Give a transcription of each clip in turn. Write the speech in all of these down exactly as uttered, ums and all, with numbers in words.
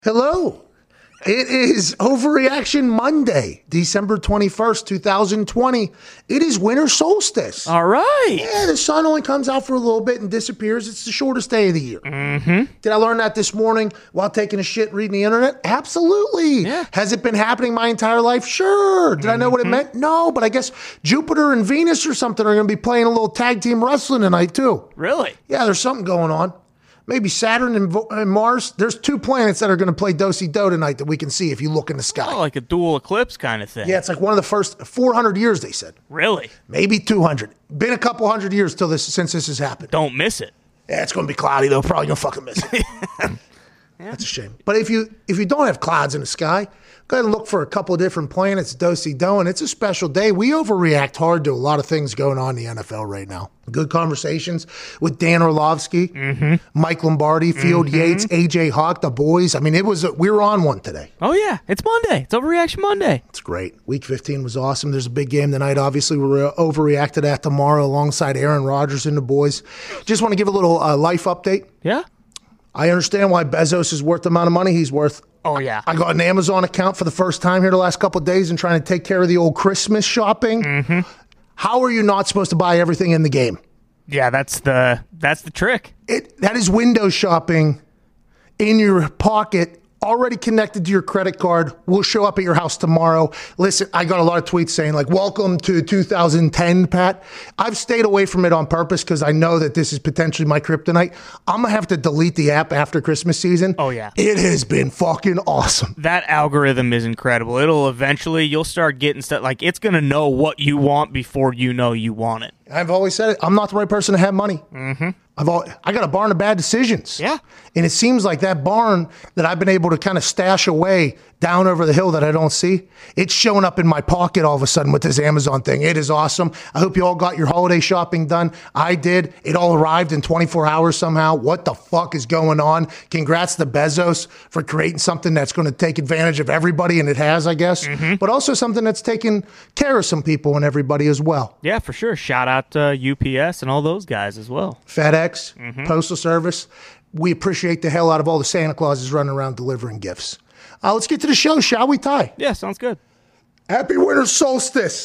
Hello. It is Overreaction Monday, December twenty-first, twenty twenty. It is winter solstice. All right. Yeah, the sun only comes out for a little bit and disappears. It's the shortest day of the year. Mm-hmm. Did I learn that this morning while taking a shit reading the internet? Absolutely. Yeah. Has it been happening my entire life? Sure. Did mm-hmm. I know what it meant? No, but I guess Jupiter and Venus or something are going to be playing a little tag team wrestling tonight too. Really? Yeah, there's something going on. Maybe Saturn and, and Mars. There's two planets that are going to play do-si-do tonight that we can see if you look in the sky. Oh, like a dual eclipse kind of thing. Yeah, it's like one of the first four hundred years, they said. Really? Maybe two hundred. Been a couple hundred years till this since this has happened. Don't miss it. Yeah, it's going to be cloudy, though. Probably going to fucking miss it. Yeah. That's a shame. But if you if you don't have clouds in the sky, go ahead and look for a couple of different planets, do-si-do, and it's a special day. We overreact hard to a lot of things going on in the N F L right now. Good conversations with Dan Orlovsky, mm-hmm. Mike Lombardi, Field mm-hmm. Yates, A J Hawk, the boys. I mean, it was a, we were on one today. Oh, yeah. It's Monday. It's Overreaction Monday. It's great. Week fifteen was awesome. There's a big game tonight. Obviously, we're overreacted to that tomorrow alongside Aaron Rodgers and the boys. Just want to give a little uh, life update. Yeah? I understand why Bezos is worth the amount of money he's worth. Oh, yeah. I got an Amazon account for the first time here the last couple of days and trying to take care of the old Christmas shopping. Mm-hmm. How are you not supposed to buy everything in the game? Yeah, that's the that's the trick. It that is window shopping in your pocket, already connected to your credit card, will show up at your house tomorrow. Listen, I got a lot of tweets saying like, welcome to two thousand ten, Pat. I've stayed away from it on purpose because I know that this is potentially my kryptonite. I'm going to have to delete the app after Christmas season. Oh, yeah. It has been fucking awesome. That algorithm is incredible. It'll eventually, you'll start getting stuff, like it's going to know what you want before you know you want it. I've always said it. I'm not the right person to have money. Mm-hmm. I've all, I got a barn of bad decisions. Yeah. And it seems like that barn that I've been able to kind of stash away down over the hill that I don't see, it's showing up in my pocket all of a sudden with this Amazon thing. It is awesome. I hope you all got your holiday shopping done. I did. It all arrived in twenty-four hours somehow. What the fuck is going on? Congrats to Bezos for creating something that's going to take advantage of everybody, and it has, I guess. Mm-hmm. But also something that's taking care of some people and everybody as well. Yeah, for sure. Shout out to U P S and all those guys as well. FedEx, mm-hmm. Postal Service. We appreciate the hell out of all the Santa Clauses running around delivering gifts. Uh, let's get to the show, shall we, Ty? Yeah, sounds good. Happy winter solstice.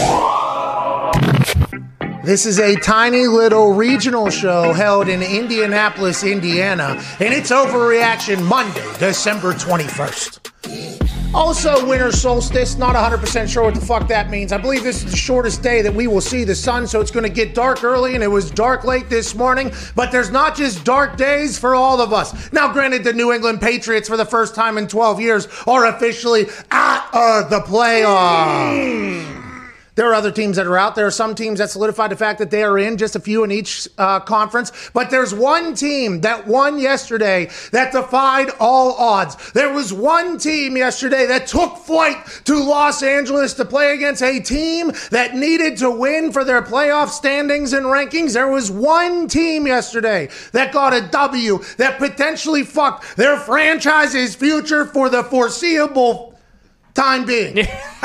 This is a tiny little regional show held in Indianapolis, Indiana, and it's Overreaction Monday, December twenty-first. Also, winter solstice, not one hundred percent sure what the fuck that means. I believe this is the shortest day that we will see the sun, so it's going to get dark early, and it was dark late this morning, but there's not just dark days for all of us. Now, granted, the New England Patriots, for the first time in twelve years, are officially out of the playoffs. There are other teams that are out. There are some teams that solidified the fact that they are in, just a few in each uh, conference. But there's one team that won yesterday that defied all odds. There was one team yesterday that took flight to Los Angeles to play against a team that needed to win for their playoff standings and rankings. There was one team yesterday that got a W that potentially fucked their franchise's future for the foreseeable time being.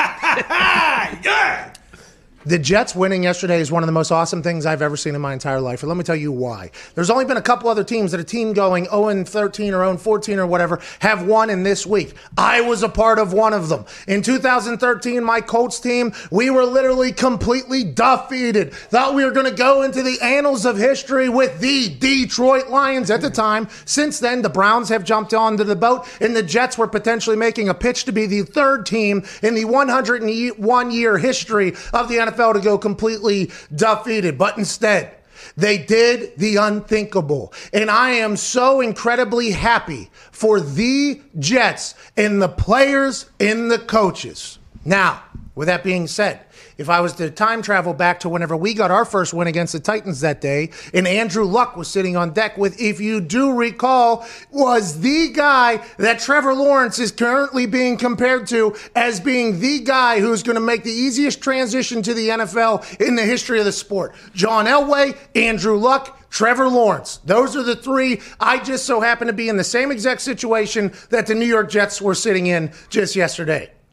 Yeah! The Jets winning yesterday is one of the most awesome things I've ever seen in my entire life. And let me tell you why. There's only been a couple other teams that a team going oh and thirteen or oh and fourteen or whatever have won in this week. I was a part of one of them. In two thousand thirteen, my Colts team, we were literally completely defeated. Thought we were going to go into the annals of history with the Detroit Lions at the time. Since then, the Browns have jumped onto the boat, and the Jets were potentially making a pitch to be the third team in the one hundred one year history of the N F L to go completely defeated. But instead, they did the unthinkable. And I am so incredibly happy for the Jets and the players and the coaches. Now, with that being said, if I was to time travel back to whenever we got our first win against the Titans that day, and Andrew Luck was sitting on deck with, if you do recall, was the guy that Trevor Lawrence is currently being compared to as being the guy who's going to make the easiest transition to the N F L in the history of the sport. John Elway, Andrew Luck, Trevor Lawrence. Those are the three. I just so happen to be in the same exact situation that the New York Jets were sitting in just yesterday.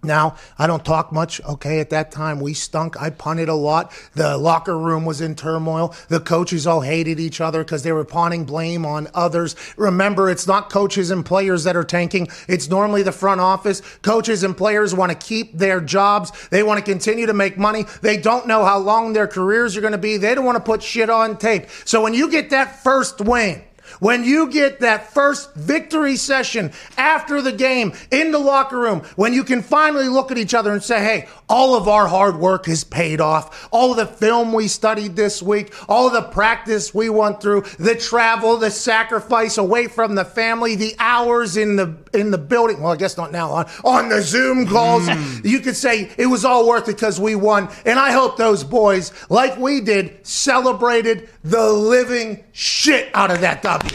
Now, I don't talk much. Okay, at that time, we stunk. I punted a lot. The locker room was in turmoil. The coaches all hated each other because they were pawning blame on others. Remember, it's not coaches and players that are tanking. It's normally the front office. Coaches and players want to keep their jobs. They want to continue to make money. They don't know how long their careers are going to be. They don't want to put shit on tape. So when you get that first win, when you get that first victory session after the game in the locker room, when you can finally look at each other and say, hey, all of our hard work has paid off. All of the film we studied this week, all of the practice we went through, the travel, the sacrifice away from the family, the hours in the in the building. Well, I guess not now, on, on the Zoom calls. Mm. You could say it was all worth it because we won. And I hope those boys, like we did, celebrated the living shit out of that W.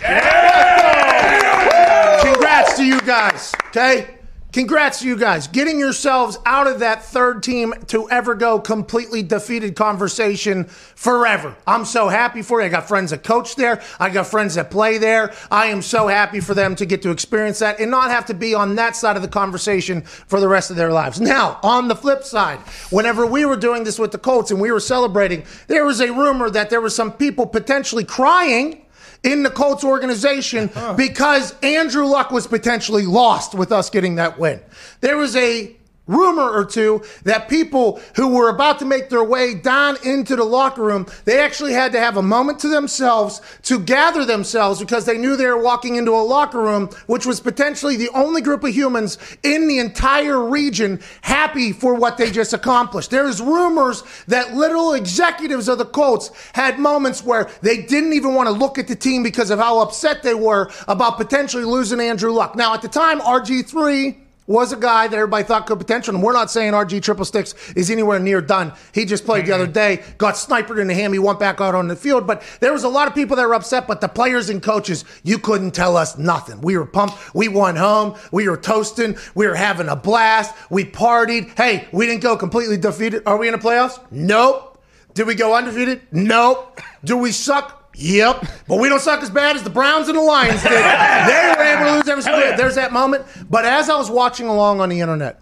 Yeah! Congrats to you guys, okay? Congrats to you guys. Getting yourselves out of that third team to ever go completely defeated conversation forever. I'm so happy for you. I got friends that coach there. I got friends that play there. I am so happy for them to get to experience that and not have to be on that side of the conversation for the rest of their lives. Now, on the flip side, whenever we were doing this with the Colts and we were celebrating, there was a rumor that there were some people potentially crying in the Colts organization huh. because Andrew Luck was potentially lost with us getting that win. There was a rumor or two that people who were about to make their way down into the locker room, they actually had to have a moment to themselves to gather themselves because they knew they were walking into a locker room, which was potentially the only group of humans in the entire region happy for what they just accomplished. There's rumors that literal executives of the Colts had moments where they didn't even want to look at the team because of how upset they were about potentially losing Andrew Luck. Now, at the time, R G three was a guy that everybody thought could potential, and we're not saying R G Triple Sticks is anywhere near done. He just played mm-hmm. the other day, got sniped in the ham, he went back out on the field, but there was a lot of people that were upset, but the players and coaches, you couldn't tell us nothing. We were pumped, we won home, we were toasting, we were having a blast, we partied. Hey, we didn't go completely defeated. Are we in the playoffs? Nope. Did we go undefeated? Nope. Do we suck? Yep, but we don't suck as bad as the Browns and the Lions did. They were able to lose every single day. There's that moment. But as I was watching along on the internet,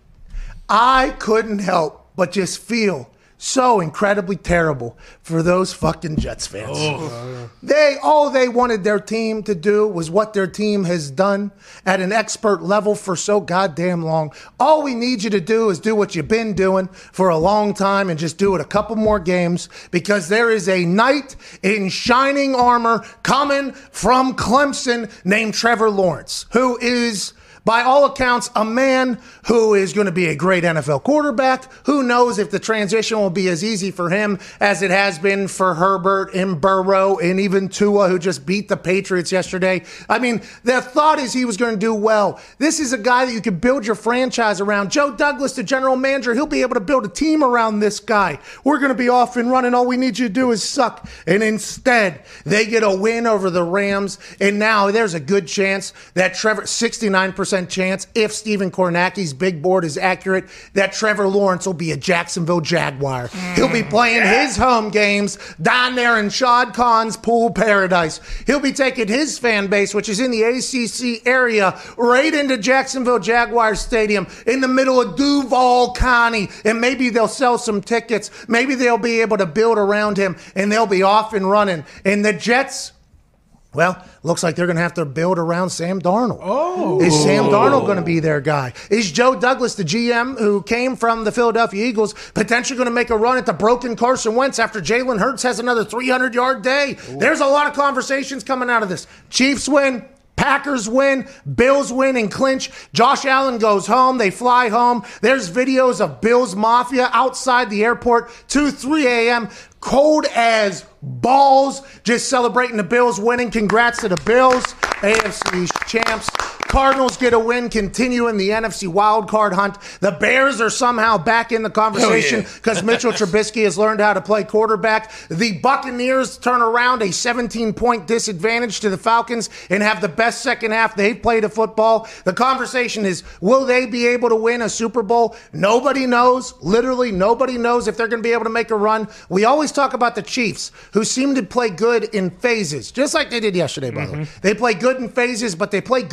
I couldn't help but just feel so incredibly terrible for those fucking Jets fans. Oh. They all they wanted their team to do was what their team has done at an expert level for so goddamn long. All we need you to do is do what you've been doing for a long time and just do it a couple more games, because there is a knight in shining armor coming from Clemson named Trevor Lawrence, who is, by all accounts, a man who is going to be a great N F L quarterback. Who knows if the transition will be as easy for him as it has been for Herbert and Burrow and even Tua, who just beat the Patriots yesterday. I mean, the thought is he was going to do well. This is a guy that you can build your franchise around. Joe Douglas, the general manager, he'll be able to build a team around this guy. We're going to be off and running. All we need you to do is suck. And instead, they get a win over the Rams. And now there's a good chance that Trevor, sixty-nine percent chance, if Stephen Kornacki's big board is accurate, that Trevor Lawrence will be a Jacksonville Jaguar. Mm, He'll be playing yeah. his home games down there in Shad Khan's pool paradise. He'll be taking his fan base, which is in the A C C area, right into Jacksonville Jaguars Stadium in the middle of Duval County, and maybe they'll sell some tickets. Maybe they'll be able to build around him, and they'll be off and running. And the Jets, well, looks like they're going to have to build around Sam Darnold. Oh. Is Sam Darnold going to be their guy? Is Joe Douglas, the G M who came from the Philadelphia Eagles, potentially going to make a run at the broken Carson Wentz after Jalen Hurts has another three hundred yard day? Ooh. There's a lot of conversations coming out of this. Chiefs win. Packers win, Bills win and clinch. Josh Allen goes home. They fly home. There's videos of Bills Mafia outside the airport, two, three a.m., cold as balls, just celebrating the Bills winning. Congrats to the Bills, A F C champs. Cardinals get a win, continuing the N F C wildcard hunt. The Bears are somehow back in the conversation because yeah. Mitchell Trubisky has learned how to play quarterback. The Buccaneers turn around a seventeen-point disadvantage to the Falcons and have the best second half they've played of football. The conversation is, will they be able to win a Super Bowl? Nobody knows. Literally nobody knows if they're going to be able to make a run. We always talk about the Chiefs, who seem to play good in phases, just like they did yesterday, by mm-hmm. the way. They play good in phases, but they play good enough to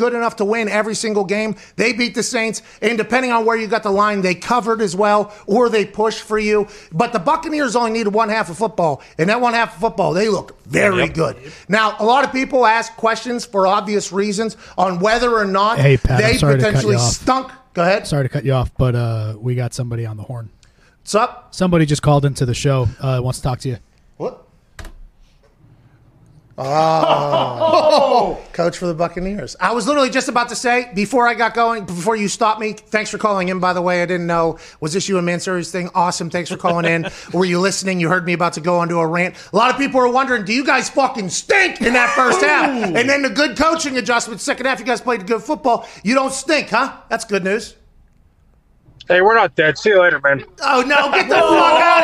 win every single game. They beat the Saints, and depending on where you got the line, they covered as well, or they pushed for you. But the Buccaneers only needed one half of football, and that one half of football, they look very yep. good. Now, a lot of people ask questions for obvious reasons on whether or not hey, Pat, they potentially stunk. Go ahead. Sorry to cut you off, but uh, we got somebody on the horn. What's up? Somebody just called into the show. Uh, wants to talk to you. What? Oh, coach for the Buccaneers. I was literally just about to say, before I got going, before you stopped me, thanks for calling in, by the way. I didn't know. Was this you and Mansouri's thing? Awesome. Thanks for calling in. Were you listening? You heard me about to go onto a rant. A lot of people are wondering, do you guys fucking stink in that first half? And then the good coaching adjustment, second half, you guys played good football. You don't stink, huh? That's good news. Hey, we're not dead. See you later, man. Oh, no. Get the fuck out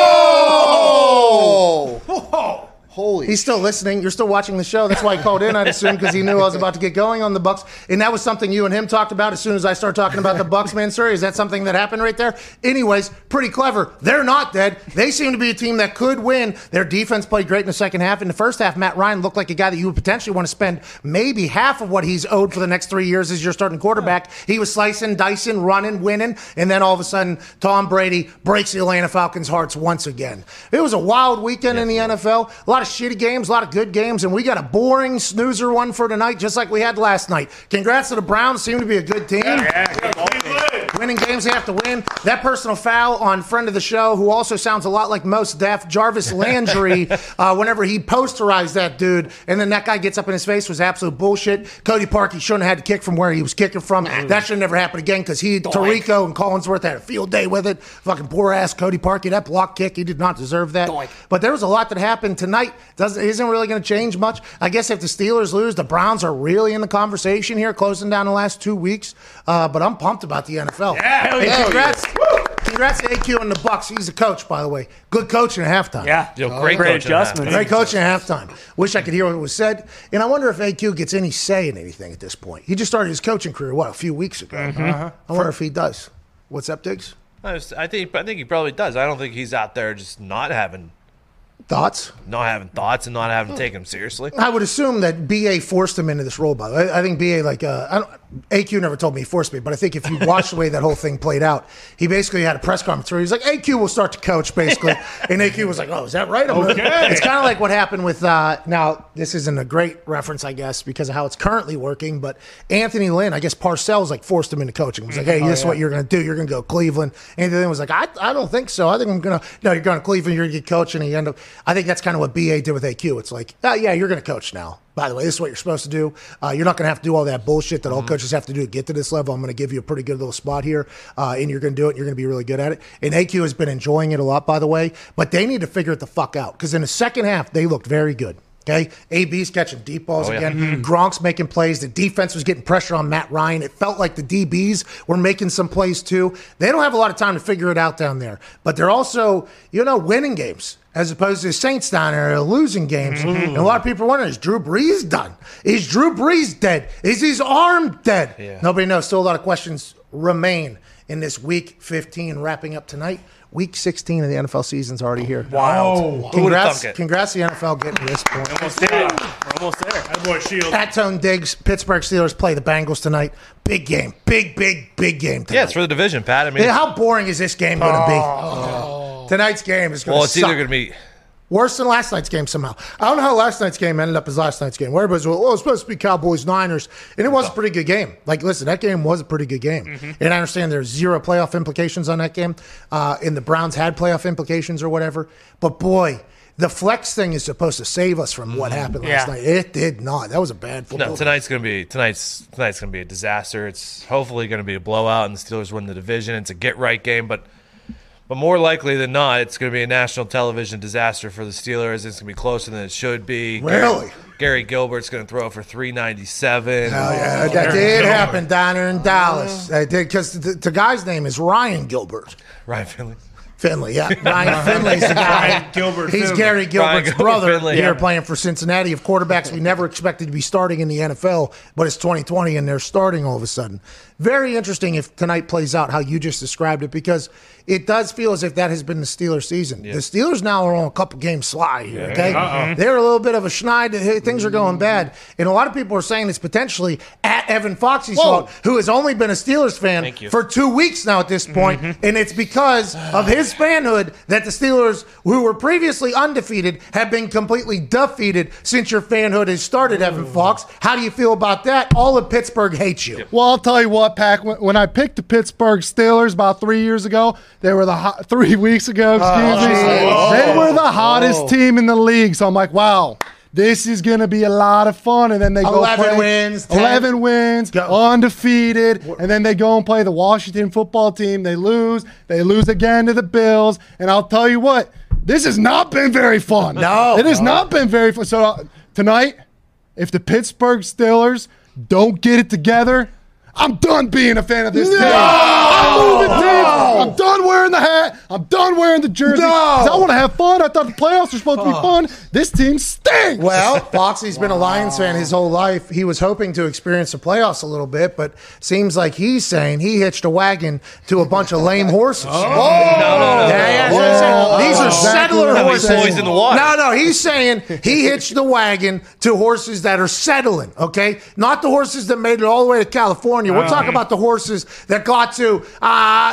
of here. Oh. Holy He's still listening. You're still watching the show. That's why he called in, I'd assume, because he knew I was about to get going on the Bucs. And that was something you and him talked about as soon as I started talking about the Bucs, Mansouri. Is that something that happened right there? Anyways, pretty clever. They're not dead. They seem to be a team that could win. Their defense played great in the second half. In the first half, Matt Ryan looked like a guy that you would potentially want to spend maybe half of what he's owed for the next three years as your starting quarterback. He was slicing, dicing, running, winning, and then all of a sudden, Tom Brady breaks the Atlanta Falcons' hearts once again. It was a wild weekend in the N F L. A lot of shitty games, a lot of good games, and we got a boring snoozer one for tonight, just like we had last night. Congrats to the Browns. Seem to be a good team. Yeah, yeah. Winning games they have to win. That personal foul on friend of the show, who also sounds a lot like Most Def, Jarvis Landry, uh, whenever he posterized that dude, and then that guy gets up in his face, was absolute bullshit. Cody Parkey shouldn't have had to kick from where he was kicking from. That should never happen again, because he, Tirico and Collinsworth had a field day with it. Fucking poor ass Cody Parkey. That block kick, he did not deserve that. Doink. But there was a lot that happened tonight. Doesn't isn't really going to change much. I guess if the Steelers lose, the Browns are really in the conversation here, closing down the last two weeks. Uh, but I'm pumped about the N F L. Yeah, hey, yeah, congrats, yeah. congrats to A Q and the Bucs. He's a coach, by the way. Good coaching at halftime. Yeah, Yo, great, great coach adjustment. Great coaching at halftime. Wish I could hear what was said. And I wonder if A Q gets any say in anything at this point. He just started his coaching career, what, a few weeks ago. Mm-hmm. Uh-huh. I wonder if he does. What's up, Diggs? I, just, I think I think he probably does. I don't think he's out there just not having thoughts, not having thoughts, and not having to take him seriously. I would assume that B A forced him into this role. By the way, I think B A like uh, I don't, A Q never told me he forced me, but I think if you watch the way that whole thing played out, he basically had a press conference where he's like, A Q will start to coach, basically. And A Q was like, oh, is that right? I'm okay. Like, it's kind of like what happened with, uh, now, this isn't a great reference, I guess, because of how it's currently working, but Anthony Lynn, I guess Parcells like forced him into coaching. He was like, hey, oh, this yeah. is what you're going to do. You're going to go Cleveland. Anthony Lynn was like, I, I don't think so. I think I'm going to, no, you're going to Cleveland, you're going to get coached, and he ended up, I think that's kind of what B A did with A Q. It's like, oh, yeah, you're going to coach now. By the way, this is what you're supposed to do. Uh, you're not going to have to do all that bullshit that all mm-hmm. coaches have to do to get to this level. I'm going to give you a pretty good little spot here, uh, and you're going to do it, and you're going to be really good at it. And A Q has been enjoying it a lot, by the way, but they need to figure it the fuck out, because in the second half, they looked very good. Okay, A B's catching deep balls oh, again. Yeah. Mm-hmm. Gronk's making plays. The defense was getting pressure on Matt Ryan. It felt like the D Bs were making some plays too. They don't have a lot of time to figure it out down there, but they're also, you know, winning games as opposed to the Saints down there losing games. Mm-hmm. And a lot of people are wondering, is Drew Brees done? Is Drew Brees dead? Is his arm dead? Yeah. Nobody knows. Still a lot of questions remain in this week fifteen wrapping up tonight. Week sixteen of the N F L season's already here. Wild. Wow. Congrats, congrats to the N F L getting to this point. Almost there. We're almost there. That boy Shield. At Tone Diggs, Pittsburgh Steelers play the Bengals tonight. Big game. Big, big, big game tonight. Yeah, it's for the division, Pat. I mean, yeah, how boring is this game going to be? Oh. Tonight's game is going to Well, it's suck. either going to be worse than last night's game somehow. I don't know how last night's game ended up as last night's game. Where everybody's, well, oh, it's supposed to be Cowboys-Niners. And it was a pretty good game. Like, listen, that game was a pretty good game. Mm-hmm. And I understand there's zero playoff implications on that game. Uh, and the Browns had playoff implications or whatever. But, boy, the flex thing is supposed to save us from what happened last yeah. night. It did not. That was a bad football. No, tonight's going to be tonight's tonight's going to be a disaster. It's hopefully going to be a blowout, and the Steelers win the division. It's a get-right game, but – But more likely than not, it's going to be a national television disaster for the Steelers. It's going to be closer than it should be. Really? Gary, Gary Gilbert's going to throw for three ninety-seven. Hell yeah, that oh, did happen down there in Dallas. That did, because the, the guy's name is Ryan Gilbert. Ryan Finley. Finley, yeah. Ryan Finley's the guy. Gilbert He's Finley. Gary Gilbert's Ryan brother Finley, here yeah. playing for Cincinnati of quarterbacks we never expected to be starting in the N F L, but it's twenty twenty and they're starting all of a sudden. Very interesting if tonight plays out how you just described it, because it does feel as if that has been the Steelers' season. The Steelers now are on a couple games slide here, okay? Uh-oh. They're a little bit of a schneid. Hey, things are going bad. And a lot of people are saying it's potentially at Evan Foxy's fault, who has only been a Steelers fan Thank you. for two weeks now at this point, and it's because of his fanhood that the Steelers, who were previously undefeated, have been completely defeated since your fanhood has started, Evan Fox. How do you feel about that? All of Pittsburgh hates you. Well, I'll tell you what, Pac. When, when I picked the Pittsburgh Steelers about three years ago, they were the hot, three weeks ago. Excuse Oh, me, geez. they were the hottest Oh. team in the league. So I'm like, wow, this is going to be a lot of fun. And then they go eleven play wins, ten. eleven wins, Go. undefeated, and then they go and play the Washington football team. They lose. They lose again to the Bills. And I'll tell you what, this has not been very fun. No. it has not been very fun. So uh, tonight, if the Pittsburgh Steelers don't get it together, I'm done being a fan of this team. I'm moving team. I'm done wearing the hat. I'm done wearing the jersey. No. 'Cause I want to have fun. I thought the playoffs were supposed to be fun. This team stinks. Well, Foxy's been a Lions fan his whole life. He was hoping to experience the playoffs a little bit, but seems like he's saying he hitched a wagon to a bunch of lame horses. Oh, no, no, no. Yeah, yeah, that's what I'm saying. These are Exactly settler what he horses. said. Poisoned the water. No, no, he's saying he hitched the wagon to horses that are settling, okay? Not the horses that made it all the way to California. We're talking about the horses that got to uh,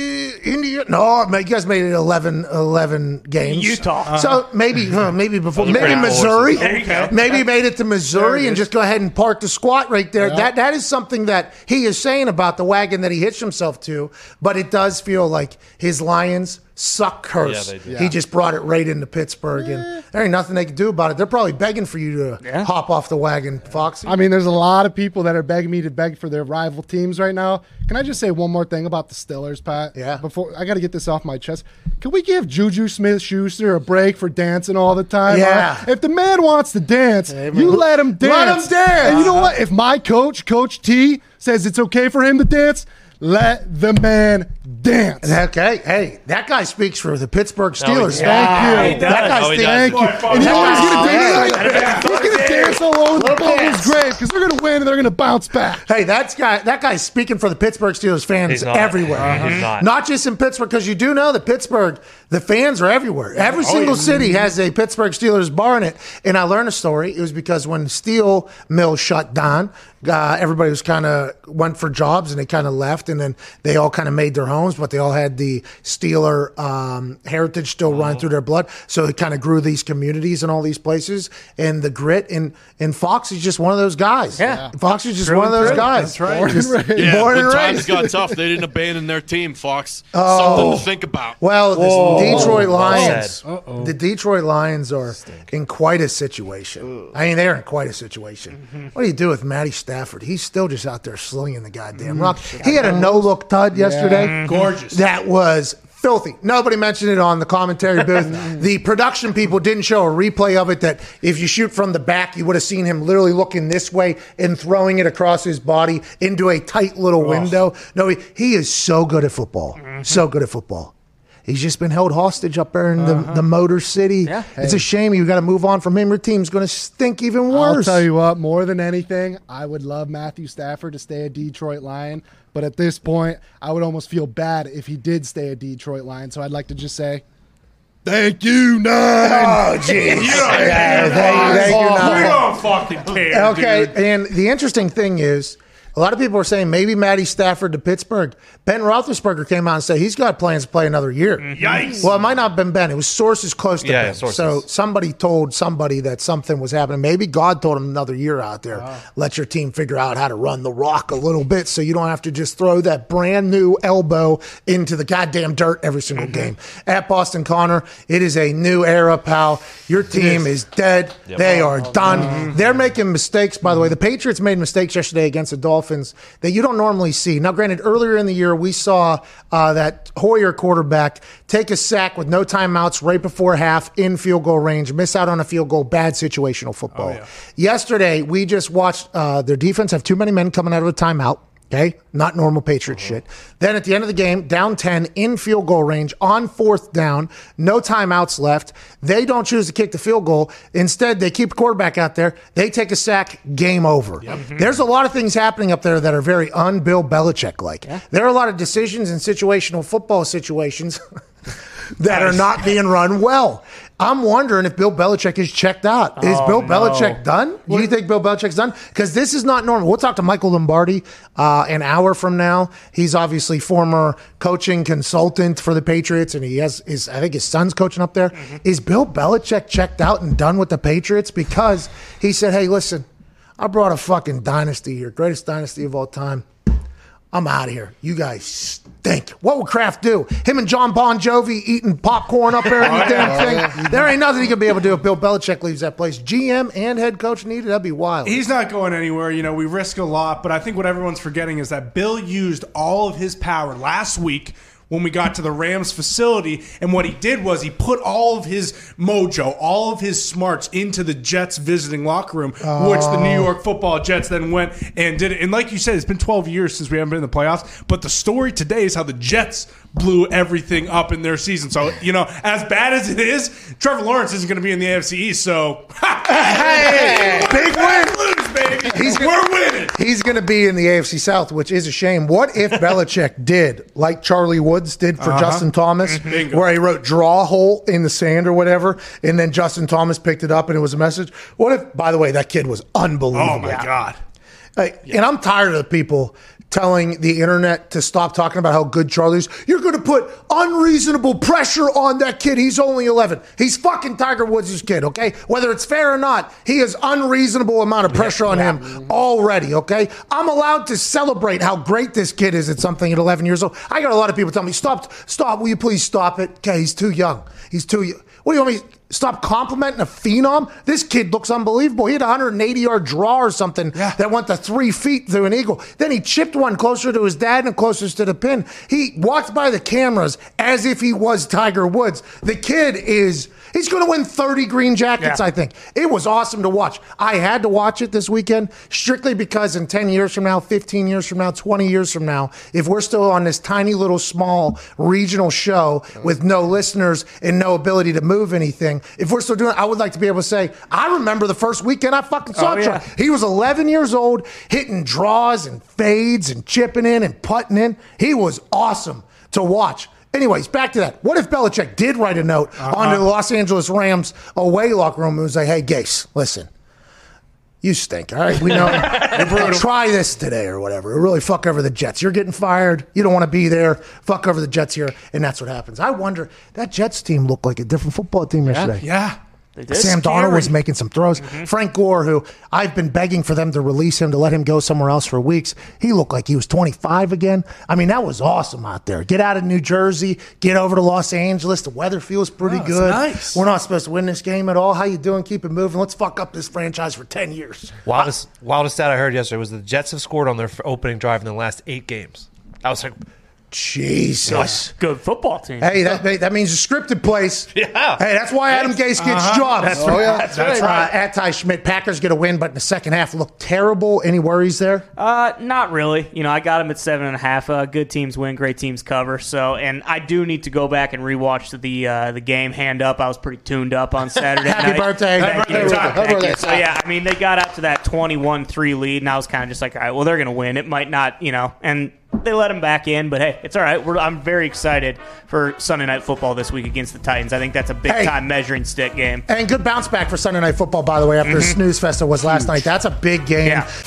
India. No, you guys made it eleven, eleven games. Utah. So maybe, huh, maybe before, Those are maybe pretty cool Missouri. horses. There you go. Maybe made it to Missouri and just go ahead and park the squat right there. That that is something that he is saying about the wagon that he hitched himself to. But it does feel like his Lions suck curse. Yeah, they do. He just brought it right into Pittsburgh, and there ain't nothing they can do about it. They're probably begging for you to Yeah. hop off the wagon, Foxy. I mean, there's a lot of people that are begging me to beg for their rival teams right now. Can I just say one more thing about the Steelers, Pat? Yeah. Before I got to get this off my chest. Can we give Juju Smith-Schuster a break for dancing all the time? Yeah. Huh? If the man wants to dance, man. you let him dance. Let him dance. And you know what? If my coach, Coach T, says it's okay for him to dance, let the man dance. Okay, hey, that guy speaks for the Pittsburgh Steelers. he- Thank Yeah, you. That guy's Oh, he speaking- Thank you. Fuck, And you know what he's going to do Yeah. tonight? He's going to dance all over the Little Bengals' dance. grave because they're going to win and they're going to bounce back. Hey, that's guy. That guy's speaking for the Pittsburgh Steelers fans He's not. everywhere. Uh-huh. He's not. just in Pittsburgh, because you do know that Pittsburgh, the fans are everywhere. Every single city has a Pittsburgh Steelers bar in it. And I learned a story. It was because when steel mill shut down, uh, everybody was kind of went for jobs and they kind of left, and then they all kind of made their homes, but they all had the Steeler um, heritage still running through their blood. So it kind of grew these communities in all these places, and the grit. And and Fox is just one of those guys. Yeah. Fox is just one of those guys. That's right. Born and Just- raised. Yeah, born and when times raised. got tough, they didn't abandon their team, Fox. Oh. Something to think about. Well, the Detroit Lions, said. the Detroit Lions are in quite a situation. I mean, they're in quite a situation. What do you do with Matty Stafford? He's still just out there slinging the goddamn rock. He had a no-look tud yesterday. Gorgeous. That was filthy. Nobody mentioned it on the commentary booth. The production people didn't show a replay of it, that if you shoot from the back, you would have seen him literally looking this way and throwing it across his body into a tight little window. No, he, he is so good at football. So good at football. He's just been held hostage up there in the, the Motor City. Yeah. It's a shame. You got to move on from him. Your team's going to stink even worse. I'll tell you what, more than anything, I would love Matthew Stafford to stay a Detroit Lion. But at this point, I would almost feel bad if he did stay a Detroit Lion. So I'd like to just say, thank you, Nine. Oh, jeez. Yeah, thank, thank you, We Nine. don't fucking care, Okay, dude. and the interesting thing is, a lot of people are saying maybe Matty Stafford to Pittsburgh. Ben Roethlisberger came out and said he's got plans to play another year. Yikes. Well, it might not have been Ben. It was sources close to Yeah, Ben. yeah, sources. So somebody told somebody that something was happening. Maybe God told him another year out there. Let your team figure out how to run the rock a little bit so you don't have to just throw that brand new elbow into the goddamn dirt every single game. At Boston Connor, it is a new era, pal. Your team is dead. They are done. They're making mistakes, by the way. The Patriots made mistakes yesterday against the Dolphins that you don't normally see. Now, granted, earlier in the year, we saw uh, that Hoyer quarterback take a sack with no timeouts right before half in field goal range, miss out on a field goal, bad situational football. Yesterday, we just watched uh, their defense have too many men coming out of a timeout. Okay, not normal Patriot Uh-huh. shit. Then at the end of the game, down ten, in field goal range, on fourth down, no timeouts left. They don't choose to kick the field goal. Instead, they keep the quarterback out there. They take a sack, game over. Mm-hmm. There's a lot of things happening up there that are very un-Bill Belichick-like. There are a lot of decisions in situational football situations that are not being run well. I'm wondering if Bill Belichick is checked out. Is Oh, Bill no. Belichick done? Do you think Bill Belichick's done? Because this is not normal. We'll talk to Michael Lombardi uh, an hour from now. He's obviously former coaching consultant for the Patriots, and he has his, I think his son's coaching up there. Mm-hmm. Is Bill Belichick checked out and done with the Patriots? Because he said, hey, listen, I brought a fucking dynasty here, greatest dynasty of all time. I'm out of here. You guys stink. What would Kraft do? Him and John Bon Jovi eating popcorn up there in the damn thing? There ain't nothing he can be able to do if Bill Belichick leaves that place. G M and head coach needed. That'd be wild. He's not going anywhere. You know, we risk a lot, but I think what everyone's forgetting is that Bill used all of his power last week when we got to the Rams facility, and what he did was he put all of his mojo, all of his smarts into the Jets visiting locker room, Oh. which the New York Football Jets then went and did it. And like you said, it's been twelve years since we haven't been in the playoffs, but the story today is how the Jets blew everything up in their season. So, you know, as bad as it is, Trevor Lawrence isn't going to be in the A F C East, so Hey, big win. lose, baby. He's- We're winning. He's going to be in the A F C South, which is a shame. What if Belichick did, like Charlie Woods did for Justin Thomas, Bingo. where he wrote draw hole in the sand or whatever, and then Justin Thomas picked it up and it was a message? What if, by the way, that kid was unbelievable. Oh, my God. Like, And I'm tired of the people telling the internet to stop talking about how good Charlie is. You're going to put unreasonable pressure on that kid. He's only eleven. He's fucking Tiger Woods' kid, okay? Whether it's fair or not, he has unreasonable amount of pressure on him already, okay? I'm allowed to celebrate how great this kid is at something at eleven years old. I got a lot of people telling me, stop, stop, will you please stop it? Okay, he's too young. He's too young. What do you want me stop complimenting a phenom? This kid looks unbelievable. He had a one hundred eighty yard draw or something that went to three feet through an eagle. Then he chipped one closer to his dad and closest to the pin. He walked by the cameras as if he was Tiger Woods. The kid is, he's going to win thirty green jackets, Yeah. I think. It was awesome to watch. I had to watch it this weekend strictly because in ten years from now, fifteen years from now, twenty years from now, if we're still on this tiny little small regional show with no listeners and no ability to move anything, if we're still doing it, I would like to be able to say, I remember the first weekend I fucking saw Oh, yeah. Charlie. He was eleven years old, hitting draws and fades and chipping in and putting in. He was awesome to watch. Anyways, back to that. What if Belichick did write a note Uh-huh. onto the Los Angeles Rams away locker room and was like, hey, Gase, listen, you stink, all right? We know. Try this today or whatever. It'll really fuck over the Jets. You're getting fired. You don't want to be there. Fuck over the Jets here. And that's what happens. I wonder, that Jets team looked like a different football team yesterday. Yeah. They did. Sam Darnold was making some throws. Mm-hmm. Frank Gore, who I've been begging for them to release him, to let him go somewhere else for weeks, he looked like he was twenty-five again. I mean, that was awesome out there. Get out of New Jersey, get over to Los Angeles. The weather feels pretty Oh, it's good. nice. We're not supposed to win this game at all. How you doing? Keep it moving. Let's fuck up this franchise for ten years. Wildest, wildest stat I heard yesterday was the Jets have scored on their f- opening drive in the last eight games. I was like, Jesus. Good football team. Hey, that that means a scripted place. Yeah. Hey, that's why Adam Gase gets jobs. That's oh, right. yeah. That's That's right. Uh, at Ty Schmidt, Packers get a win, but in the second half look terrible. Any worries there? Uh, not really. You know, I got him at seven and a half. Uh, good teams win, great teams cover. So, and I do need to go back and rewatch the uh, the game. Hand up, I was pretty tuned up on Saturday Happy night. birthday. Thank Happy you. birthday. Thank Happy you. birthday. So yeah, I mean, they got out to that twenty-one three lead, and I was kind of just like, all right, well, they're gonna win. It might not, you know, and they let him back in, but hey, it's all right. We're, I'm very excited for Sunday Night Football this week against the Titans. I think that's a big Hey. time measuring stick game. And good bounce back for Sunday Night Football, by the way, after the snooze fest it was last night. That's a big game.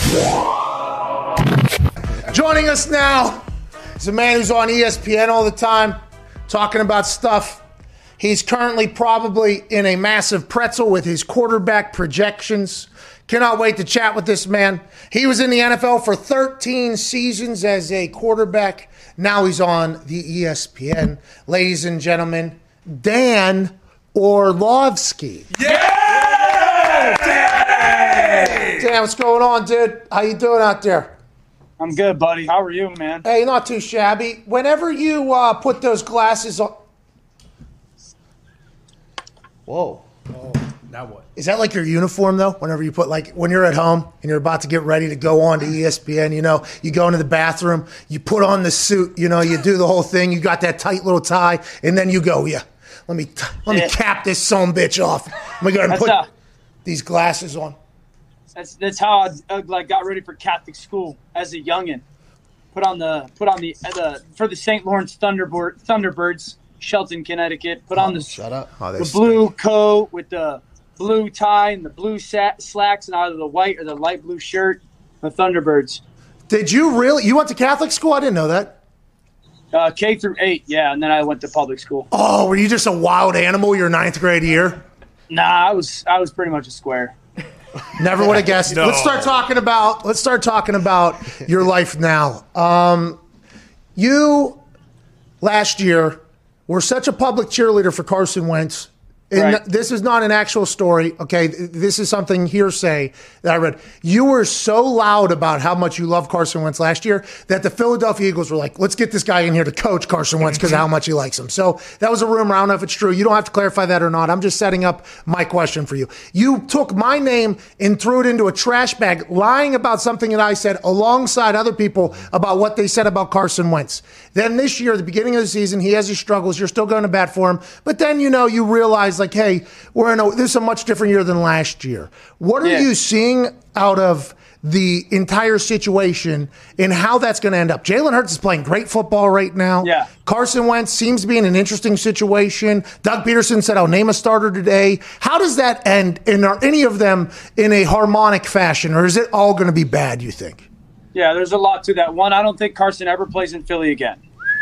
Yeah. Joining us now is a man who's on E S P N all the time, talking about stuff. He's currently probably in a massive pretzel with his quarterback projections. Cannot wait to chat with this man. He was in the N F L for thirteen seasons as a quarterback. Now he's on the E S P N. Ladies and gentlemen, Dan Orlovsky. Yeah! Dan, what's going on, dude? How you doing out there? I'm good, buddy. How are you, man? Hey, not too shabby. Whenever you uh, put those glasses on... Whoa. Now what? Is that like your uniform, though? Whenever you put, like, when you're at home and you're about to get ready to go on to E S P N, you know, you go into the bathroom, you put on the suit, you know, you do the whole thing, you got that tight little tie, and then you go, yeah, let me let me Yeah. cap this son of a bitch off. Let me go ahead and That's put a- these glasses on. That's that's how I uh, like got ready for Catholic school as a youngin. Put on the put on the, uh, the for the Saint Lawrence Thunderbird Thunderbirds, Shelton, Connecticut. Put on the Shut up. Oh, they the blue coat with the blue tie and the blue sa- slacks, and either the white or the light blue shirt. The Thunderbirds. Did you really? You went to Catholic school? I didn't know that. Uh, K through eight, yeah, and then I went to public school. Oh, were you just a wild animal your ninth grade year? Nah, I was I was pretty much a square. Never would have guessed. No. Let's start talking about. Let's start talking about your life now. Um, you last year were such a public cheerleader for Carson Wentz. And Right. this is not an actual story, okay? This is something hearsay that I read. You were so loud about how much you love Carson Wentz last year that the Philadelphia Eagles were like, let's get this guy in here to coach Carson Wentz because of how much he likes him. So that was a rumor. I don't know if it's true. You don't have to clarify that or not. I'm just setting up my question for you. You took my name and threw it into a trash bag, lying about something that I said alongside other people about what they said about Carson Wentz. Then this year, the beginning of the season, he has his struggles. You're still going to bat for him. But then, you know, you realize, like, hey, we're in a, this is a much different year than last year. What are Yeah. you seeing out of the entire situation and how that's going to end up? Jalen Hurts is playing great football right now. Yeah. Carson Wentz seems to be in an interesting situation. Doug Peterson said, I'll name a starter today. How does that end? And are any of them in a harmonic fashion, or is it all going to be bad, you think? Yeah, there's a lot to that. One, I don't think Carson ever plays in Philly again.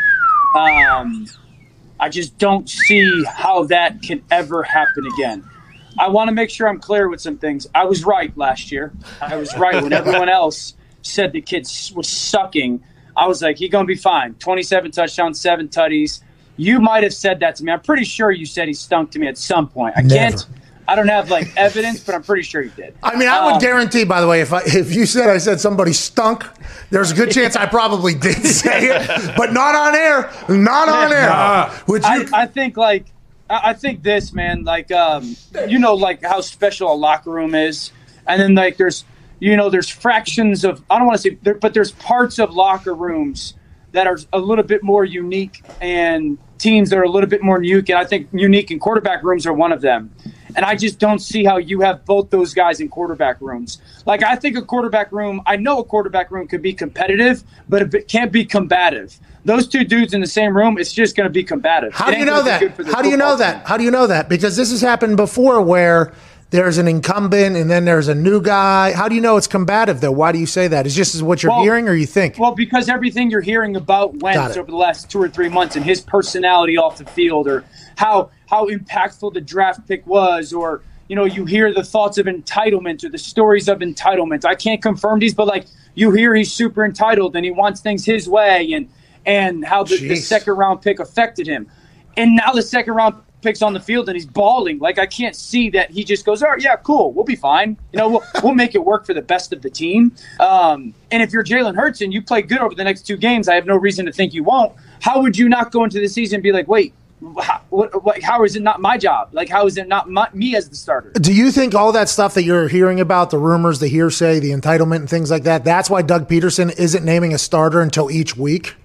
Um, I just don't see how that can ever happen again. I want to make sure I'm clear with some things. I was right last year. I was right when everyone else said the kid was sucking. I was like, he's going to be fine. twenty-seven touchdowns, seven tutties. You might have said that to me. I'm pretty sure you said he stunk to me at some point. I Never. can't. I don't have like evidence, but I'm pretty sure you did. I mean, I would Um, guarantee, by the way, if I, if you said I said somebody stunk, there's a good chance I probably did say it, but not on air. Not on air. Nah. Would I, you? I think like I I think this, man, like um, you know, like how special a locker room is, and then like there's you know there's fractions of I don't want to say, there, but there's parts of locker rooms that are a little bit more unique, and teams that are a little bit more unique, and I think unique and quarterback rooms are one of them. And I just don't see how you have both those guys in quarterback rooms. Like, I think a quarterback room, I know a quarterback room could be competitive, but it can't be combative. Those two dudes in the same room, it's just going to be combative. How It do you ain't know gonna be that? good for the How do you know football that? team. How do you know that? Because this has happened before where there's an incumbent and then there's a new guy. How do you know it's combative, though? Why do you say that? Is this what you're Well- hearing or you think? Well, because everything you're hearing about Got Wentz it. over the last two or three months and his personality off the field, or how how impactful the draft pick was, or you know, you hear the thoughts of entitlement or the stories of entitlement. I can't confirm these, but like you hear he's super entitled and he wants things his way, and and how the, the Jeez. second round pick affected him, and now the second round pick's on the field and he's bawling. Like, I can't see that he just goes, all right, yeah, cool, we'll be fine. You know, we'll, we'll make it work for the best of the team. Um, and if you're Jalen Hurts and you play good over the next two games, I have no reason to think you won't. How would you not go into the season and be like, wait, how, what, what, how is it not my job? Like, how is it not my, me as the starter? Do you think all that stuff that you're hearing about, the rumors, the hearsay, the entitlement, and things like that, that's why Doug Peterson isn't naming a starter until each week?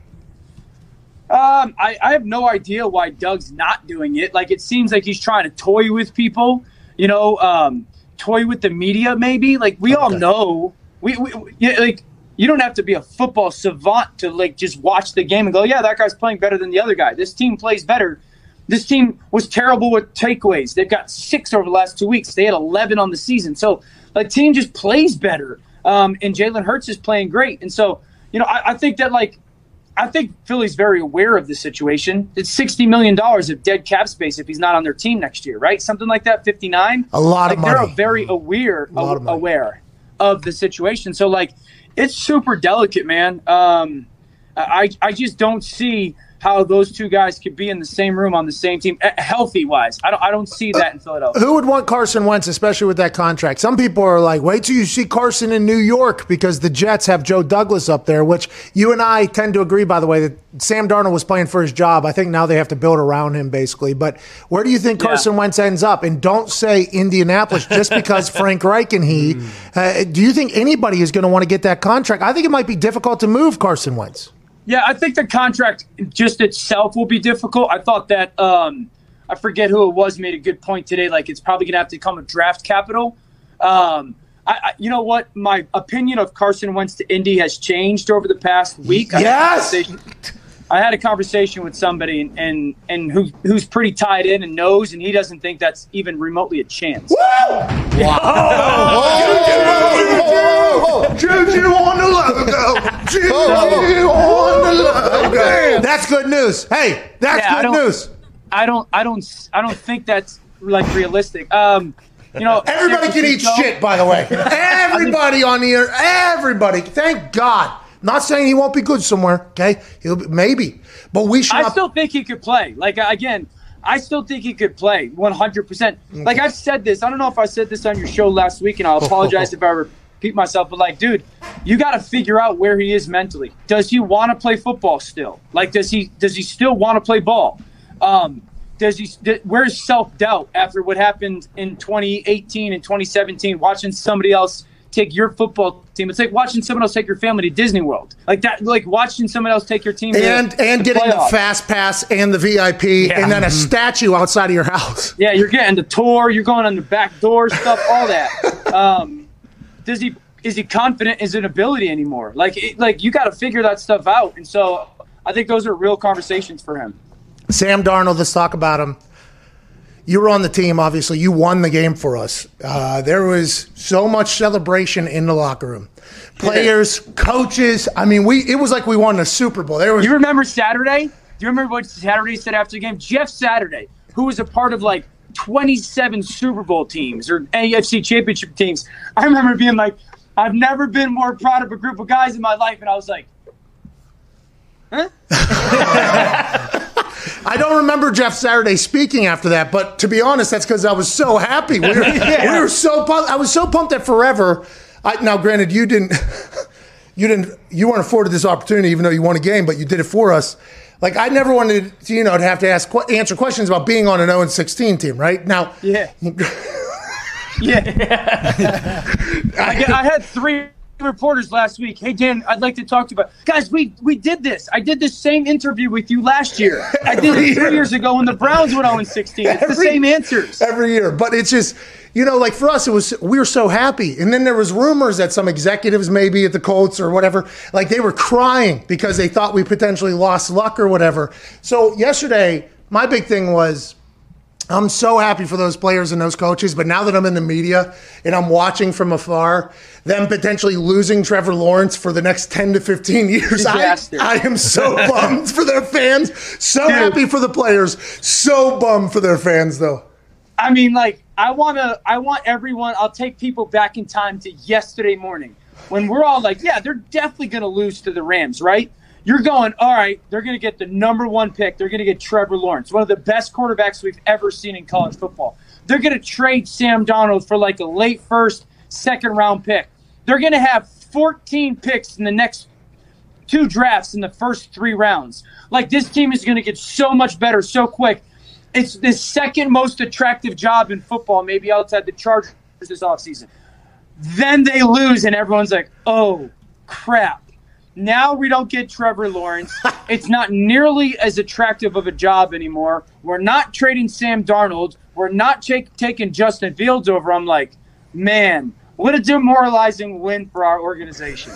Um, I, I have no idea why Doug's not doing it. Like, it seems like he's trying to toy with people, you know, um, toy with the media, maybe. Like, we all know, we, we, we yeah, like, you don't have to be a football savant to, like, just watch the game and go, yeah, that guy's playing better than the other guy. This team plays better. This team was terrible with takeaways. They've got six over the last two weeks. They had eleven on the season. So, like, team just plays better. Um, and Jalen Hurts is playing great. And so, you know, I, I think that, like, I think Philly's very aware of the situation. It's sixty million dollars of dead cap space if he's not on their team next year, right? Something like that, fifty-nine. A lot like of they're money. very aware, A lot of money. aware of the situation. So, like, it's super delicate, man. Um, I I just don't see how those two guys could be in the same room on the same team, healthy wise. I don't, I don't see that in Philadelphia. Who would want Carson Wentz, especially with that contract? Some people are like, wait till you see Carson in New York because the Jets have Joe Douglas up there, which you and I tend to agree, by the way, that Sam Darnold was playing for his job. I think now they have to build around him, basically. But where do you think Carson yeah. Wentz ends up? And don't say Indianapolis just because Frank Reich and he. Uh, do you think anybody is going to want to get that contract? I think it might be difficult to move Carson Wentz. Yeah, I think the contract just itself will be difficult. I thought that, um, I forget who it was, made a good point today. Like, it's probably going to have to come with draft capital. Um, I, I, you know what? My opinion of Carson Wentz to Indy has changed over the past week. Yes! I I had a conversation with somebody and, and, and who who's pretty tied in and knows, and he doesn't think that's even remotely a chance. Woo! Wow. Oh, Juju on the logo. Juju on the logo. That's good news. Hey, that's Yeah, I good don't- news. I don't I don't I don't think that's like realistic. Um, you know, Everybody San can eat Francisco- shit, by the way. Everybody on the air. Everybody. Thank God. Not saying he won't be good somewhere, okay? He'll be, maybe. But we should I not. still think he could play. Like, again, I still think he could play one hundred percent. Like, I've said this. I don't know if I said this on your show last week, and I'll apologize if I repeat myself. But, like, dude, you got to figure out where he is mentally. Does he want to play football still? Like, does he does he still want to play ball? Um, does he? Where's self-doubt after what happened in twenty eighteen and twenty seventeen, watching somebody else take your football team? It's like watching someone else take your family to Disney World. Like that, like watching someone else take your team to, and and to getting playoffs. the fast pass and the V I P Yeah. and then a statue outside of your house. Yeah, you're getting the tour, you're going on the back door stuff, all that. Um, does he is he confident in his ability anymore? Like it, like you got to figure that stuff out. And so I think those are real conversations for him. Sam Darnold, let's talk about him. You were on the team, obviously. You won the game for us. Uh, there was so much celebration in the locker room. Players, coaches. I mean, we it was like we won a Super Bowl. There was. You remember Saturday? Do you remember what Saturday said after the game? Jeff Saturday, who was a part of like twenty-seven Super Bowl teams or A F C championship teams. I remember being like, I've never been more proud of a group of guys in my life. And I was like, huh? I don't remember Jeff Saturday speaking after that, but to be honest, that's because I was so happy. We were, yeah. we were so pumped. I was so pumped that forever. I, now, granted, you didn't, you didn't, you weren't afforded this opportunity, even though you won a game, but you did it for us. Like I never wanted to, you know, to have to ask answer questions about being on an oh and sixteen team, right? Now, yeah, yeah. I, get, I had three reporters last week. Hey Dan, I'd like to talk to you about guys. We we did this. I did this same interview with you last year. I did it three years ago when the Browns went oh and sixteen. It's every, the same answers every year. But it's just, you know, like for us, it was we were so happy, and then there was rumors that some executives, maybe at the Colts or whatever, like they were crying because they thought we potentially lost luck or whatever. So yesterday, my big thing was, I'm so happy for those players and those coaches, but now that I'm in the media and I'm watching from afar, them potentially losing Trevor Lawrence for the next ten to fifteen years, I, I am so bummed for their fans, so Dude. happy for the players, so bummed for their fans, though. I mean, like, I want to, I want everyone, I'll take people back in time to yesterday morning when we're all like, yeah, they're definitely going to lose to the Rams, right? You're going, all right, they're going to get the number one pick. They're going to get Trevor Lawrence, one of the best quarterbacks we've ever seen in college football. They're going to trade Sam Darnold for like a late first, second round pick. They're going to have fourteen picks in the next two drafts in the first three rounds. Like, this team is going to get so much better so quick. It's the second most attractive job in football, maybe outside the Chargers this offseason. Then they lose, and everyone's like, oh, crap. Now we don't get Trevor Lawrence. It's not nearly as attractive of a job anymore. We're not trading Sam Darnold. We're not take, taking Justin Fields over. I'm like, man, what a demoralizing win for our organization.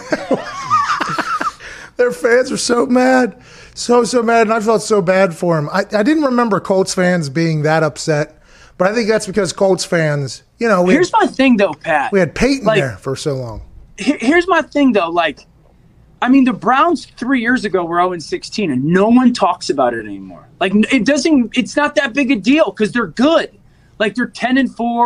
Their fans are so mad. So, so mad, and I felt so bad for him. I, I didn't remember Colts fans being that upset, but I think that's because Colts fans, you know. We here's had, my thing, though, Pat. We had Peyton like, there for so long. Here's my thing, though. Like, I mean, the Browns three years ago were oh and sixteen, and no one talks about it anymore. Like, it doesn't. It's not that big a deal because they're good. Like, they're ten and four.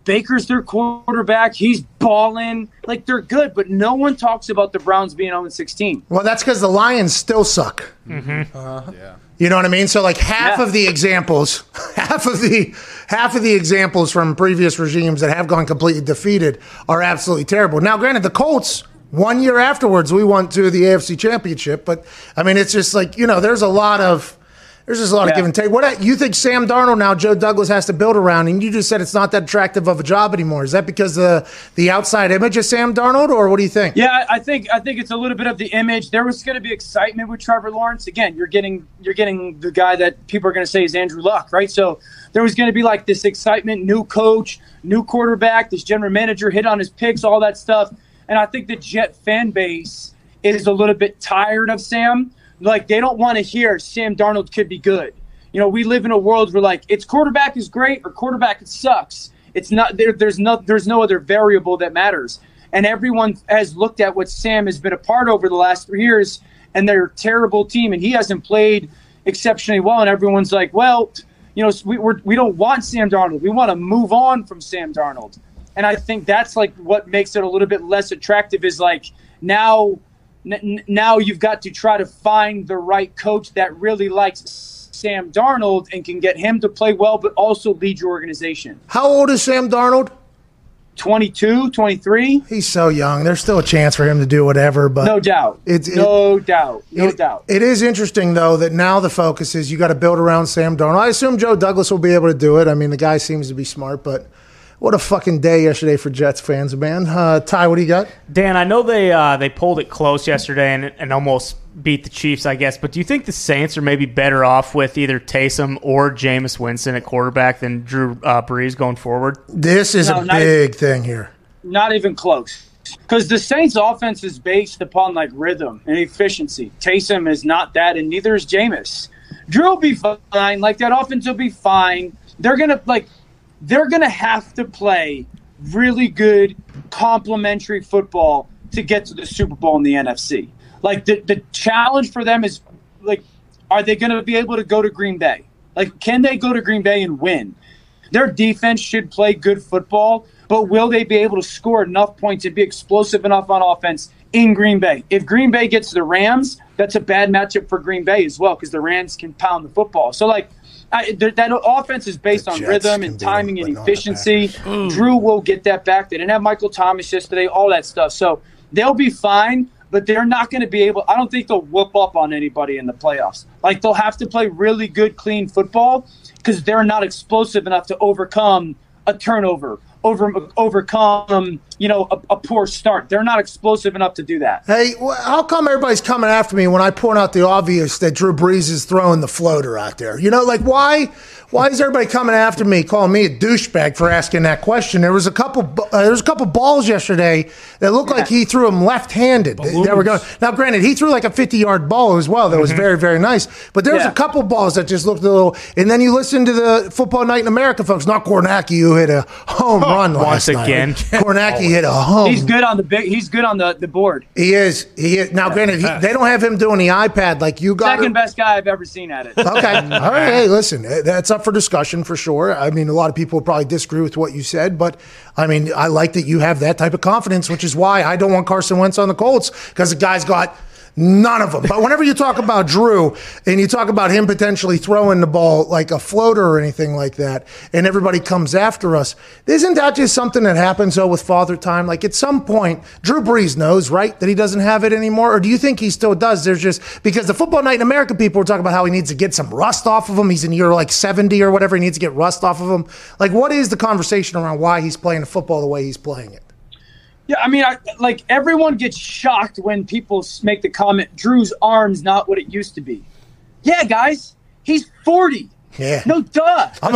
Baker's their quarterback. He's balling. Like, they're good, but no one talks about the Browns being oh and sixteen. Well, that's because the Lions still suck. Mm-hmm. Uh, yeah. You know what I mean? So like half Yeah. of the examples, half of the half of the examples from previous regimes that have gone completely defeated are absolutely terrible. Now, granted, the Colts, one year afterwards, we went to the A F C Championship, but I mean, it's just like, you know, there's a lot of there's just a lot Yeah. of give and take. What you think Sam Darnold now, Joe Douglas has to build around, and you just said it's not that attractive of a job anymore. Is that because the the outside image of Sam Darnold, or what do you think? Yeah, I think I think it's a little bit of the image. There was going to be excitement with Trevor Lawrence. Again, you're getting you're getting the guy that people are going to say is Andrew Luck, right? So there was going to be like this excitement, new coach, new quarterback, this general manager hit on his picks, all that stuff. And I think the Jet fan base is a little bit tired of Sam. Like, they don't want to hear Sam Darnold could be good. You know, we live in a world where, like, it's quarterback is great or quarterback sucks. It's not there. There's no there's no other variable that matters. And everyone has looked at what Sam has been a part over the last three years, and they're a terrible team, and he hasn't played exceptionally well. And everyone's like, well, you know, we we're, we don't want Sam Darnold. We want to move on from Sam Darnold. And I think that's like what makes it a little bit less attractive. Is like now. N- now you've got to try to find the right coach that really likes Sam Darnold and can get him to play well, but also lead your organization. How old is Sam Darnold? twenty-two, twenty-three He's so young. There's still a chance for him to do whatever, but No doubt. It's it, no doubt. No it, doubt. It is interesting though that now the focus is you got to build around Sam Darnold. I assume Joe Douglas will be able to do it. I mean, the guy seems to be smart, but what a fucking day yesterday for Jets fans, man. Uh, Ty, what do you got? Dan, I know they uh, they pulled it close yesterday and, and almost beat the Chiefs, I guess. But do you think the Saints are maybe better off with either Taysom or Jameis Winston at quarterback than Drew uh, Brees going forward? This is No, a not big even- thing here. Not even close. Because the Saints' offense is based upon like rhythm and efficiency. Taysom is not that, and neither is Jameis. Drew will be fine. Like, that offense will be fine. They're gonna like. They're going to have to play really good complementary football to get to the Super Bowl in the N F C. Like, the, the challenge for them is, like, are they going to be able to go to Green Bay? Like, can they go to Green Bay and win? Their defense should play good football, but will they be able to score enough points and be explosive enough on offense in Green Bay? If Green Bay gets the Rams, that's a bad matchup for Green Bay as well, because the Rams can pound the football. So, like, I, th- that offense is based The on Jets rhythm can and beat timing them, and but not the efficiency. Packers. Drew will get that back. They didn't have Michael Thomas yesterday, all that stuff. So they'll be fine, but they're not going to be able – I don't think they'll whoop up on anybody in the playoffs. Like, they'll have to play really good, clean football because they're not explosive enough to overcome a turnover, over overcome, you know, a, a poor start. They're not explosive enough to do that. Hey, wh- how come everybody's coming after me when I point out the obvious that Drew Brees is throwing the floater out there? You know, like, why why is everybody coming after me, calling me a douchebag for asking that question? There was a couple uh, there was a couple balls yesterday that looked like he threw them left-handed. They, they were going. Now, granted, he threw like a fifty-yard ball as well. That was very, very nice. But there was Yeah. a couple balls that just looked a little. And then you listen to the Football Night in America, folks. Not Kornacki, who hit a home run last Once night. again. Kornacki hit a home. He's good on the big. He's good on the, the board. He is. He is. Now, granted, he, they don't have him doing the iPad like you got. Second best guy I've ever seen at it. Okay. All right. Hey, listen, eh, that's up for discussion for sure. I mean, a lot of people will probably disagree with what you said, but I mean, I like that you have that type of confidence, which is why I don't want Carson Wentz on the Colts, because the guy's got none of them. But whenever you talk about Drew and you talk about him potentially throwing the ball like a floater or anything like that, and everybody comes after us, isn't that just something that happens, though, with Father Time? Like, at some point, Drew Brees knows, right, that he doesn't have it anymore? Or do you think he still does? There's just, because the Football Night in America people were talking about how he needs to get some rust off of him. He's in year like seventy or whatever. He needs to get rust off of him. Like, what is the conversation around why he's playing the football the way he's playing it? Yeah, I mean, I, like, everyone gets shocked when people s- make the comment, Drew's arm's not what it used to be. Yeah, guys, he's forty. Yeah. No, duh. I'm a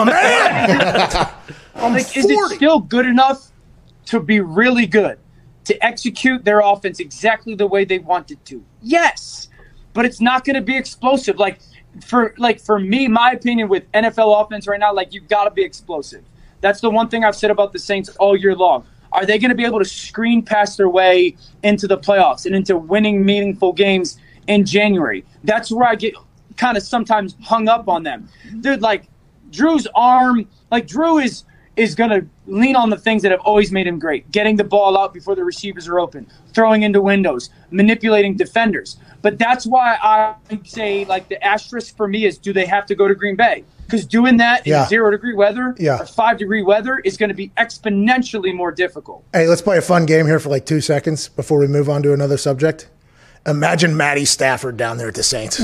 man. I'm Like, is it forty. still good enough to be really good, to execute their offense exactly the way they want it to? Yes, but it's not going to be explosive. Like, for like for me, my opinion with N F L offense right now, like, you've got to be explosive. That's the one thing I've said about the Saints all year long. Are they going to be able to screen past their way into the playoffs and into winning meaningful games in January? That's where I get kind of sometimes hung up on them. Dude, like, Drew's arm, like, Drew is is going to lean on the things that have always made him great. Getting the ball out before the receivers are open, throwing into windows, manipulating defenders. But that's why I say, like, the asterisk for me is, do they have to go to Green Bay? Because doing that Yeah. in zero-degree weather Yeah. or five-degree weather is going to be exponentially more difficult. Hey, let's play a fun game here for like two seconds before we move on to another subject. Imagine Matty Stafford down there at the Saints.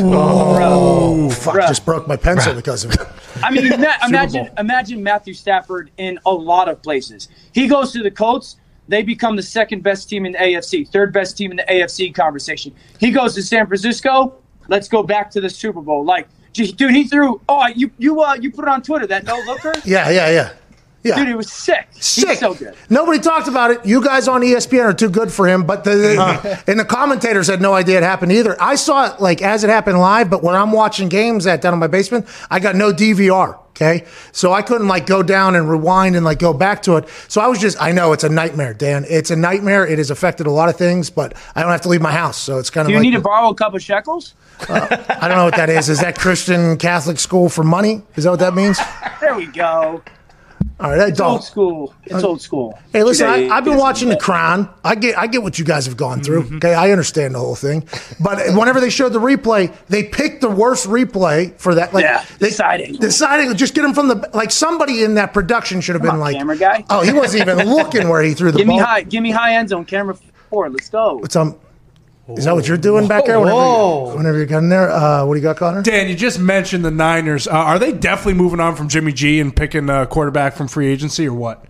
Oh, fuck, Bruh. just broke my pencil because of it. I mean, ima- imagine imagine Matthew Stafford in a lot of places. He goes to the Colts, they become the second best team in the A F C, third best team in the A F C conversation. He goes to San Francisco, let's go back to the Super Bowl. Like, gee, dude, he threw. Oh, you you uh, you put it on Twitter, that no looker. Yeah, yeah, yeah. Yeah. Dude, it was sick. Sick. He's so good. Nobody talked about it. You guys on E S P N are too good for him, but the, the and the commentators had no idea it happened either. I saw it like as it happened live, but when I'm watching games at down in my basement, I got no D V R. Okay, so I couldn't like go down and rewind and like go back to it. So I was just, I know it's a nightmare, Dan. It's a nightmare. It has affected a lot of things, but I don't have to leave my house, so it's kind of. Do you like, need to borrow a couple shekels? Uh, I don't know what that is. Is that Christian Catholic school for money? Is that what that means? There we go. All right, I It's don't. old school. It's old school. Hey, listen, I, Today I've been is- watching The Crown. I get, I get what you guys have gone through. Mm-hmm. Okay, I understand the whole thing. But whenever they showed the replay, they picked the worst replay for that. Like, Yeah, they, deciding. deciding, just get him from the like. Somebody in that production should have Come been on, like, camera guy. oh, he wasn't even looking where he threw the Give ball. me high. Give me high end zone. Camera four. Let's go. What's um, is that what you're doing back there? Whenever, you, whenever you're getting there, uh, what do you got, Connor? Dan, you just mentioned the Niners. Uh, are they definitely moving on from Jimmy G and picking a quarterback from free agency, or what?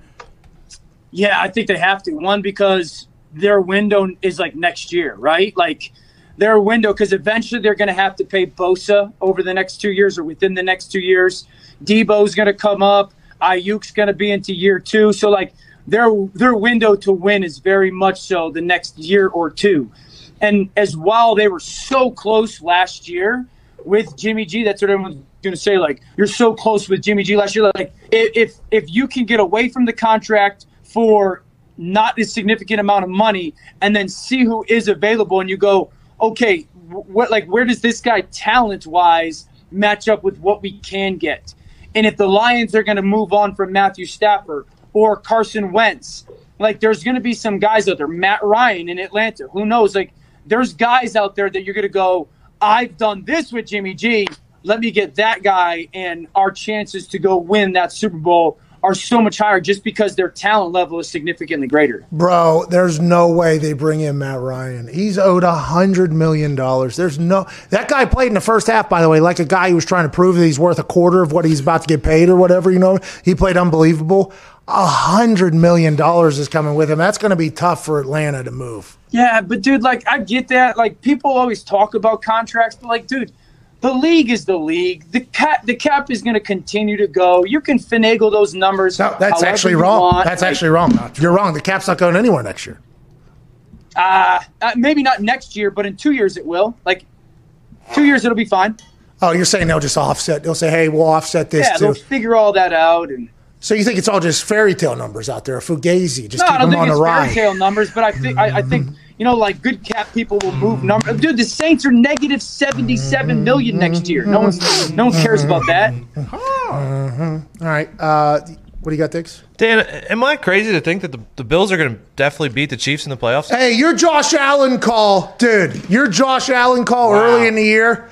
Yeah, I think they have to. One, because their window is like next year, right? Like their window, because eventually they're going to have to pay Bosa over the next two years or within the next two years. Debo's going to come up. Ayuk's going to be into year two. So like their their window to win is very much so the next year or two. And as while they were so close last year with Jimmy G, that's what everyone's going to say. Like, you're so close with Jimmy G last year. Like, if if you can get away from the contract for not a significant amount of money and then see who is available and you go, okay, what like where does this guy talent-wise match up with what we can get? And if the Lions are going to move on from Matthew Stafford or Carson Wentz, like there's going to be some guys out there, Matt Ryan in Atlanta, who knows? Like there's guys out there that you're going to go, I've done this with Jimmy G, let me get that guy, and our chances to go win that Super Bowl are so much higher just because their talent level is significantly greater. Bro, there's no way they bring in Matt Ryan. He's owed a hundred million dollars. There's no that guy played in the first half, by the way, like a guy who was trying to prove that he's worth a quarter of what he's about to get paid or whatever. You know, he played unbelievable. A hundred million dollars is coming with him. That's going to be tough for Atlanta to move. Yeah, but dude, like I get that. Like people always talk about contracts, but like, dude. The league is the league. The cap, the cap is going to continue to go. You can finagle those numbers. No, that's however actually you wrong. want. That's Like, actually wrong. You're wrong. The cap's not going anywhere next year. Uh, uh, maybe not next year, but in two years it will. Like two years, it'll be fine. Oh, you're saying they'll just offset. They'll say, hey, we'll offset this Yeah, too. they'll figure all that out. And So you think it's all just fairy tale numbers out there, Fugazi, just no, keep I don't them think on it's the fairy ride. tale numbers, but I think I, I think you know, like good cap people will move numbers. Dude, the Saints are negative seventy-seven million next year. No one's no one cares about that. Mm-hmm. All right. Uh, what do you got, Diggs? Dan, am I crazy to think that the, the Bills are going to definitely beat the Chiefs in the playoffs? Hey, your Josh Allen call, dude. Your Josh Allen call Wow. early in the year,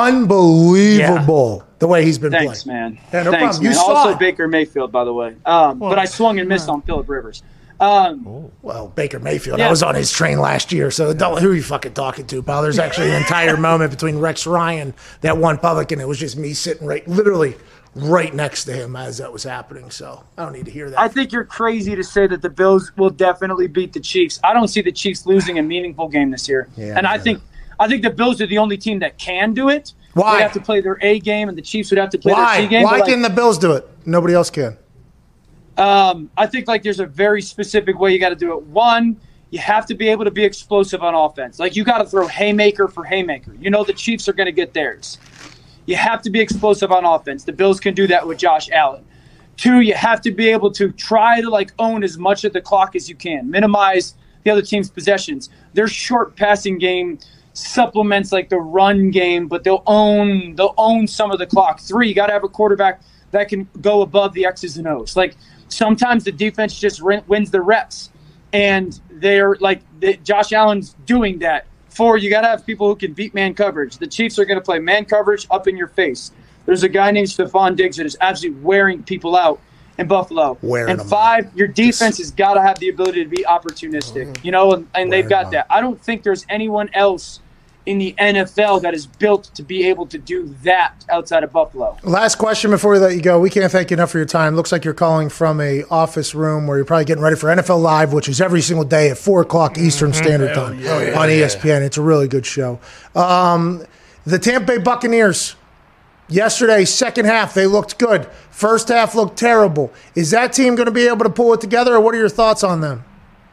unbelievable. The way he's been Thanks, playing. man. Yeah, no Thanks, problem. You man. saw Also it. Baker Mayfield, by the way. Um, but I swung and missed on Phillip Rivers. Um, Well, Baker Mayfield. Yeah. I was on his train last year, so don't, who are you fucking talking to, pal? There's actually an entire moment between Rex Ryan, that one public, and it was just me sitting right, literally right next to him as that was happening. So I don't need to hear that. I think you're crazy to say that the Bills will definitely beat the Chiefs. I don't see the Chiefs losing a meaningful game this year. Yeah, and I yeah. think I think the Bills are the only team that can do it. Why? They have to play their A game, and the Chiefs would have to play their Why? C game. Why but, like, can the Bills do it? Nobody else can. Um, I think like there's a very specific way you got to do it. One, you have to be able to be explosive on offense. Like you got to throw haymaker for haymaker. You know the Chiefs are going to get theirs. You have to be explosive on offense. The Bills can do that with Josh Allen. Two, you have to be able to try to like own as much of the clock as you can, minimize the other team's possessions. Their short passing game supplements like the run game, but they'll own they'll own some of the clock. Three, you got to have a quarterback that can go above the X's and O's. Like Sometimes the defense just win- wins the reps. And they're like the, Josh Allen's doing that. Four, you got to have people who can beat man coverage. The Chiefs are going to play man coverage up in your face. There's a guy named Stephon Diggs that is absolutely wearing people out in Buffalo. Wearing and them five, out. your defense has got to have the ability to be opportunistic. Mm-hmm. You know, and, and they've got that. I don't think there's anyone else in the N F L that is built to be able to do that outside of Buffalo. Last question before we let you go. We can't thank you enough for your time. Looks like you're calling from a office room where you're probably getting ready for N F L Live, which is every single day at four o'clock Eastern mm-hmm. Standard Time yeah, yeah, on E S P N. Yeah. It's a really good show. Um, the Tampa Bay Buccaneers, yesterday, second half, they looked good. First half looked terrible. Is that team going to be able to pull it together, or what are your thoughts on them?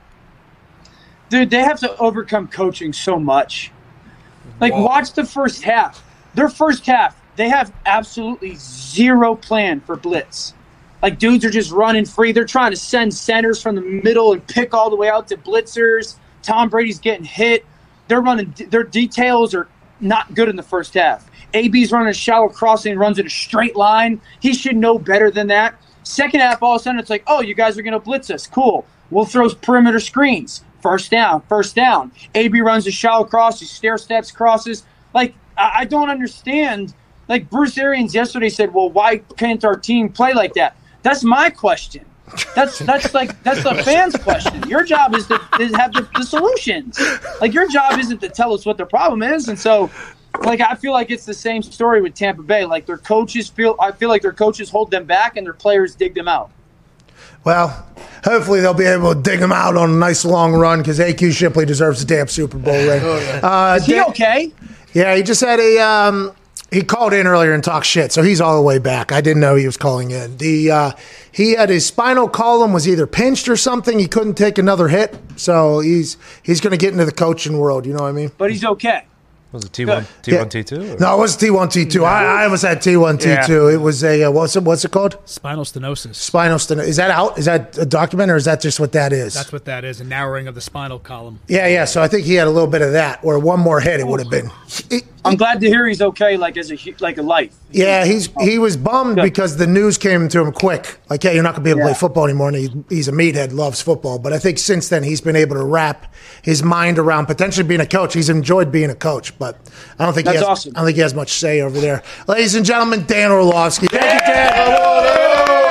Dude, they have to overcome coaching so much. Like, Whoa. watch the first half. Their first half, they have absolutely zero plan for blitz. Like, dudes are just running free. They're trying to send centers from the middle and pick all the way out to blitzers. Tom Brady's getting hit. They're running. Their details are not good in the first half. A B's running a shallow crossing and runs in a straight line. He should know better than that. Second half, all of a sudden, it's like, oh, you guys are going to blitz us. Cool. We'll throw perimeter screens. First down, first down. A B runs a shallow cross, he stair steps, crosses. Like, I, I don't understand. Like, Bruce Arians yesterday said, well, why can't our team play like that? That's my question. That's that's like that's the fans' question. Your job is to is have the, the solutions. Like, your job isn't to tell us what the problem is. And so, like, I feel like it's the same story with Tampa Bay. Like, their coaches feel I feel like their coaches hold them back and their players dig them out. Well, hopefully they'll be able to dig him out on a nice long run because A Q Shipley deserves a damn Super Bowl ring. Oh, yeah. uh, Is he Dan- okay? Yeah, he just had a um, – he called in earlier and talked shit, so he's all the way back. I didn't know he was calling in. The uh, he had his spinal column was either pinched or something. He couldn't take another hit, so he's he's going to get into the coaching world. You know what I mean? But he's okay. Was it T one, T one, T two? No, it wasn't T one, T two. I, I almost had T one, T two. Yeah. It was a, uh, what's it what's it called? Spinal stenosis. Spinal stenosis. Is that out? Is that a document, or is that just what that is? That's what that is, a narrowing of the spinal column. Yeah, yeah. So I think he had a little bit of that, or one more hit, it would have been. It, I'm glad to hear he's okay, like as a like a life. Yeah, he's he was bummed Good. because the news came to him quick. Like, yeah, you're not going to be able to yeah. play football anymore, and he, he's a meathead, loves football. But I think since then he's been able to wrap his mind around potentially being a coach. He's enjoyed being a coach, but I don't think That's he has. Awesome. I don't think he has much say over there. Ladies and gentlemen, Dan Orlovsky. Thank you, Dan.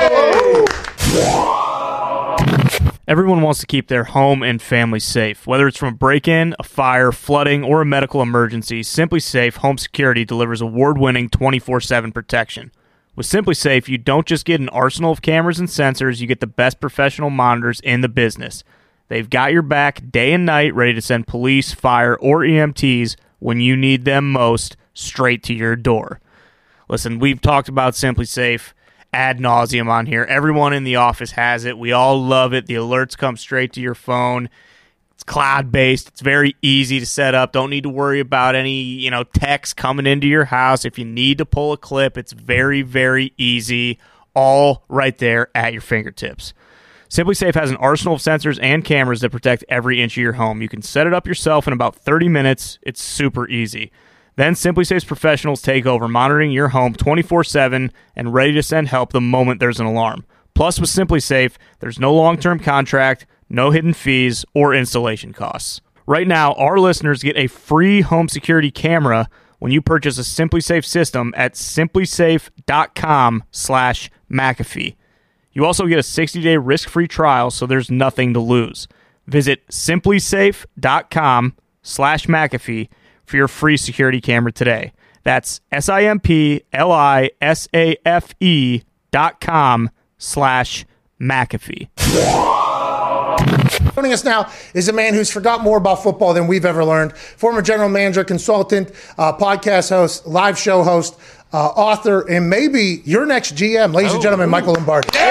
Everyone wants to keep their home and family safe. Whether it's from a break-in, a fire, flooding, or a medical emergency, SimpliSafe Home Security delivers award-winning twenty-four seven protection. With SimpliSafe, you don't just get an arsenal of cameras and sensors, you get the best professional monitors in the business. They've got your back day and night, ready to send police, fire, or E M Ts when you need them most, straight to your door. Listen, we've talked about SimpliSafe ad nauseum on here. Everyone in the office has it. We all love it. The alerts come straight to your phone. It's cloud-based. It's very easy to set up. Don't need to worry about any, you know, text coming into your house. If you need to pull a clip, it's very, very easy. All right there at your fingertips. SimpliSafe has an arsenal of sensors and cameras that protect every inch of your home. You can set it up yourself in about thirty minutes. It's super easy. Then SimpliSafe's professionals take over, monitoring your home twenty-four seven and ready to send help the moment there's an alarm. Plus, with SimpliSafe, there's no long-term contract, no hidden fees, or installation costs. Right now, our listeners get a free home security camera when you purchase a SimpliSafe system at simplisafe.com slash McAfee. You also get a sixty-day risk-free trial, so there's nothing to lose. Visit simplisafe.com slash McAfee for your free security camera today. That's S-I-M-P-L-I-S-A-F-E dot com slash McAfee. Joining us now is a man who's forgot more about football than we've ever learned. Former general manager, consultant, uh, podcast host, live show host, uh, author, and maybe your next G M. Ladies oh. and gentlemen, Michael Lombardi. Yeah!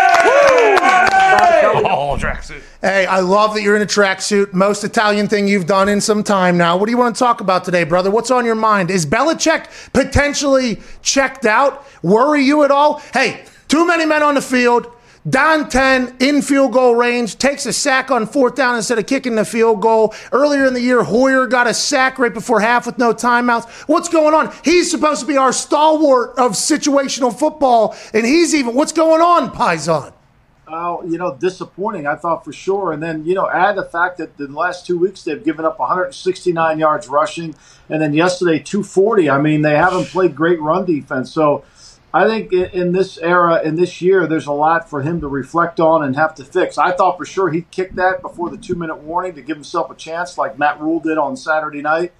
Oh, tracksuit. Hey, I love that you're in a tracksuit. Most Italian thing you've done in some time now. What do you want to talk about today, brother? What's on your mind? Is Belichick potentially checked out? Worry you at all? Hey, too many men on the field. Down ten, in field goal range, takes a sack on fourth down instead of kicking the field goal. Earlier in the year, Hoyer got a sack right before half with no timeouts. What's going on? He's supposed to be our stalwart of situational football, and he's even, what's going on, Paisan? Oh, you know, disappointing, I thought for sure. And then, you know, add the fact that the last two weeks they've given up one hundred sixty-nine yards rushing. And then yesterday, two forty. I mean, they haven't played great run defense. So I think in this era, in this year, there's a lot for him to reflect on and have to fix. I thought for sure he'd kick that before the two-minute warning to give himself a chance like Matt Rule did on Saturday night.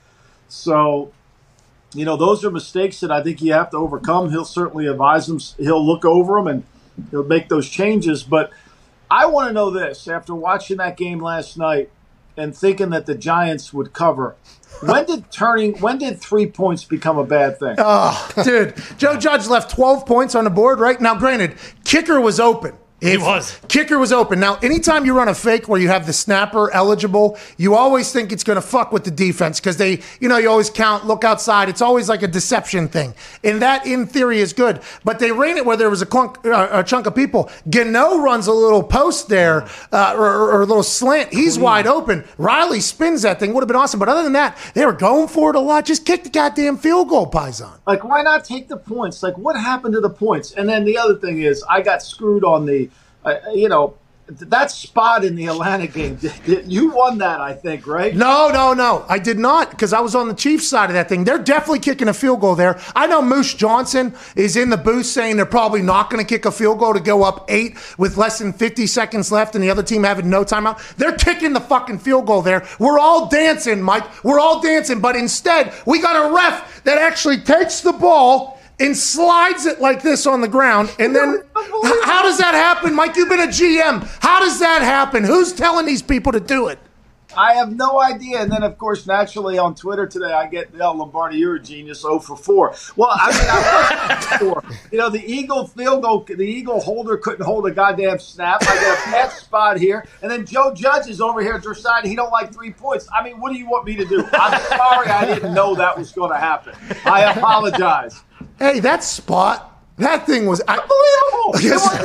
So, you know, those are mistakes that I think you have to overcome. He'll certainly advise them. He'll look over them and he'll make those changes. But I want to know this, after watching that game last night and thinking that the Giants would cover, when did turning when did three points become a bad thing? Oh, dude. Joe Judge left twelve points on the board, right? Now, granted, kicker was open. If He was. Kicker was open. Now, anytime you run a fake where you have the snapper eligible, you always think it's going to fuck with the defense because they, you know, you always count, look outside. It's always like a deception thing. And that, in theory, is good. But they ran it where there was a, clunk, uh, a chunk of people. Gano runs a little post there uh, or, or, or a little slant. He's Clean. wide open. Riley spins that thing. Would have been awesome. But other than that, they were going for it a lot. Just kick the goddamn field goal, Paisan. Like, why not take the points? Like, what happened to the points? And then the other thing is, I got screwed on the, uh, you know, that spot in the Atlanta game. You won that, I think, right? No, no, no. I did not because I was on the Chiefs side of that thing. They're definitely kicking a field goal there. I know Moose Johnson is in the booth saying they're probably not going to kick a field goal to go up eight with less than fifty seconds left and the other team having no timeout. They're kicking the fucking field goal there. We're all dancing, Mike. We're all dancing. But instead, we got a ref that actually takes the ball and slides it like this on the ground. And then how does that happen? Mike, you've been a G M. How does that happen? Who's telling these people to do it? I have no idea. And then, of course, naturally on Twitter today, I get, El Lombardi, you're a genius, oh for four. Well, I mean, I was four. You know, the Eagle field goal, the Eagle holder couldn't hold a goddamn snap. I get a bad spot here. And then Joe Judge is over here deciding he don't like three points. I mean, what do you want me to do? I'm sorry I didn't know that was going to happen. I apologize. Hey, that spot, that thing was unbelievable.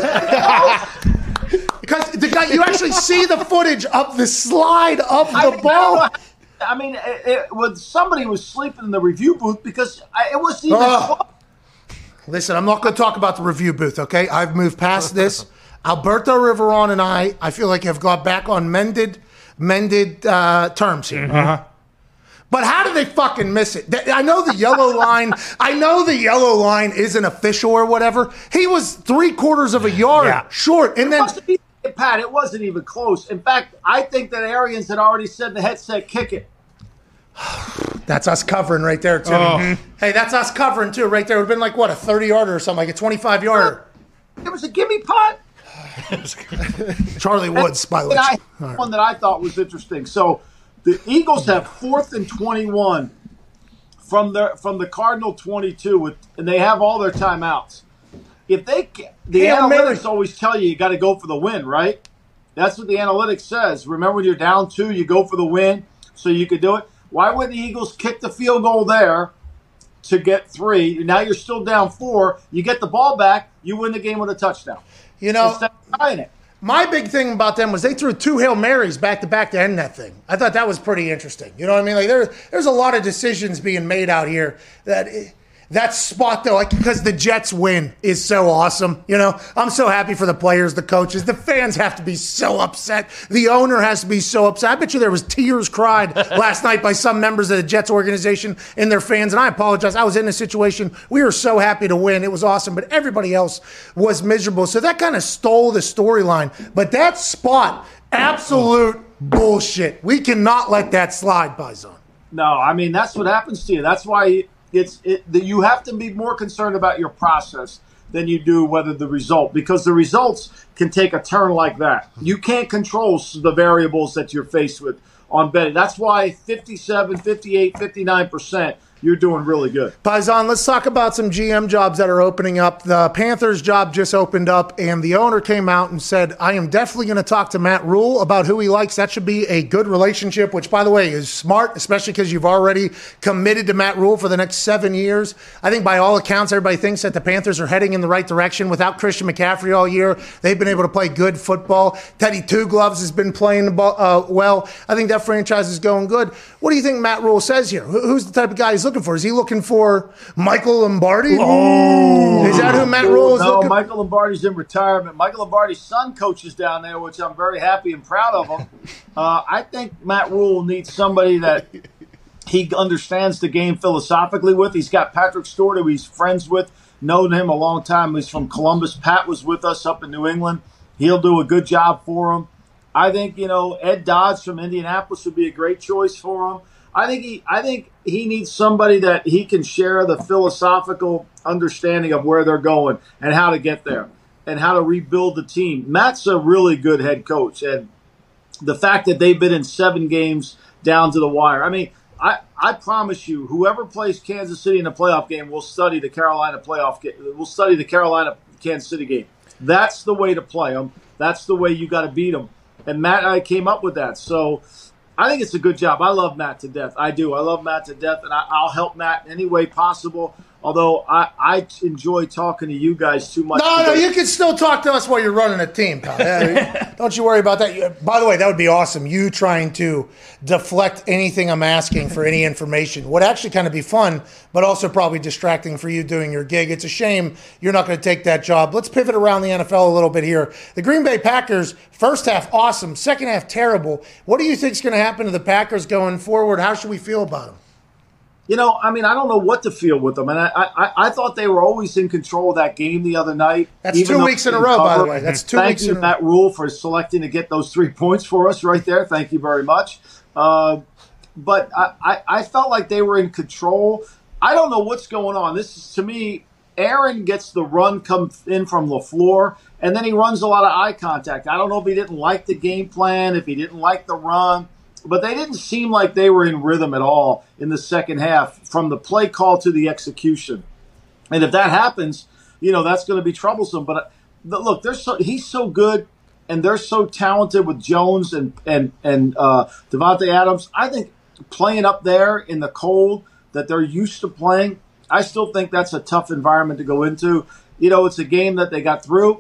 Yes. Because the guy, you actually see the footage of the slide of the I mean, ball. I, I mean, it, it was somebody was sleeping in the review booth because I, it wasn't even. Uh, listen, I'm not going to talk about the review booth. Okay, I've moved past this. Alberto Riveron and I, I feel like have got back on mended, mended uh, terms here. Uh-huh. But how did they fucking miss it? I know the yellow line. I know the yellow line isn't official or whatever. He was three quarters of a yard yeah. short, and then even, Pat, it wasn't even close. In fact, I think that Arians had already said in the headset, "Kick it." That's us covering right there too. Oh. Mm-hmm. Hey, that's us covering too right there. It would have been like what a thirty yarder or something, like a twenty-five yarder. It was a gimme punt. Charlie Woods, by the way. I, right. One that I thought was interesting. So. The Eagles have fourth and twenty-one from the from the Cardinal twenty-two, with, and they have all their timeouts. If they, the hey, analytics always tell you you got to go for the win, right? That's what the analytics says. Remember, when you're down two, you go for the win, so you could do it. Why would the Eagles kick the field goal there to get three? Now you're still down four. You get the ball back, you win the game with a touchdown. You know, instead of tying it. My big thing about them was they threw two Hail Marys back to back to end that thing. I thought that was pretty interesting. You know what I mean? Like there, there's a lot of decisions being made out here that that spot though, like because the Jets win is so awesome. You know, I'm so happy for the players, the coaches, the fans have to be so upset. The owner has to be so upset. I bet you there was tears cried last night by some members of the Jets organization and their fans. And I apologize. I was in a situation. We were so happy to win. It was awesome, but everybody else was miserable. So that kind of stole the storyline. But that spot, absolute bullshit. We cannot let that slide, Paisan. No, I mean that's what happens to you. That's why. It's it, you have to be more concerned about your process than you do whether the result, because the results can take a turn like that. You can't control the variables that you're faced with on betting. That's why fifty-seven, fifty-eight, fifty-nine percent you're doing really good. Paisan, let's talk about some G M jobs that are opening up. The Panthers job just opened up, and the owner came out and said, I am definitely going to talk to Matt Rule about who he likes. That should be a good relationship, which, by the way, is smart, especially because you've already committed to Matt Rule for the next seven years. I think by all accounts, everybody thinks that the Panthers are heading in the right direction. Without Christian McCaffrey all year, they've been able to play good football. Teddy Two Gloves has been playing the ball, uh, well. I think that franchise is going good. What do you think Matt Rule says here? Who's the type of guy he's looking looking for? Is he looking for Michael Lombardi? Oh, is that who Matt Rule is no, looking for? Michael Lombardi's in retirement. Michael Lombardi's son coaches down there, which I'm very happy and proud of him. Uh, I think Matt Rule needs somebody that he understands the game philosophically with. He's got Patrick Stewart, who he's friends with, known him a long time. He's from Columbus. Pat was with us up in New England. He'll do a good job for him. I think, you know, Ed Dodds from Indianapolis would be a great choice for him. I think he I think he needs somebody that he can share the philosophical understanding of where they're going and how to get there and how to rebuild the team. Matt's a really good head coach, and the fact that they've been in seven games down to the wire. I mean, I, I promise you, whoever plays Kansas City in a playoff game will study the Carolina playoff game. We'll study the Carolina Kansas City game. That's the way to play them. That's the way you got to beat them. And Matt and I came up with that. So I think it's a good job. I love Matt to death. I do. I love Matt to death, and I, I'll help Matt in any way possible. Although I, I enjoy talking to you guys too much. No, no, you can still talk to us while you're running a team, pal. Yeah, don't you worry about that. By the way, that would be awesome. You trying to deflect anything I'm asking for any information would actually kind of be fun, but also probably distracting for you doing your gig. It's a shame you're not going to take that job. Let's pivot around the N F L a little bit here. The Green Bay Packers, first half awesome, second half terrible. What do you think is going to happen to the Packers going forward? How should we feel about them? You know, I mean, I don't know what to feel with them. And I, I, I thought they were always in control of that game the other night. That's two weeks in a row, by the way. That's two Thank weeks you, in a row. Matt Rule, for selecting to get those three points for us right there. Thank you very much. Uh, but I, I, I felt like they were in control. I don't know what's going on. This is, to me, Aaron gets the run come in from LaFleur, and then he runs a lot of eye contact. I don't know if he didn't like the game plan, if he didn't like the run. But they didn't seem like they were in rhythm at all in the second half, from the play call to the execution. And if that happens, you know, that's going to be troublesome. But look, they're so, he's so good, and they're so talented with Jones and and and uh, Devontae Adams. I think playing up there in the cold that they're used to playing, I still think that's a tough environment to go into. You know, it's a game that they got through.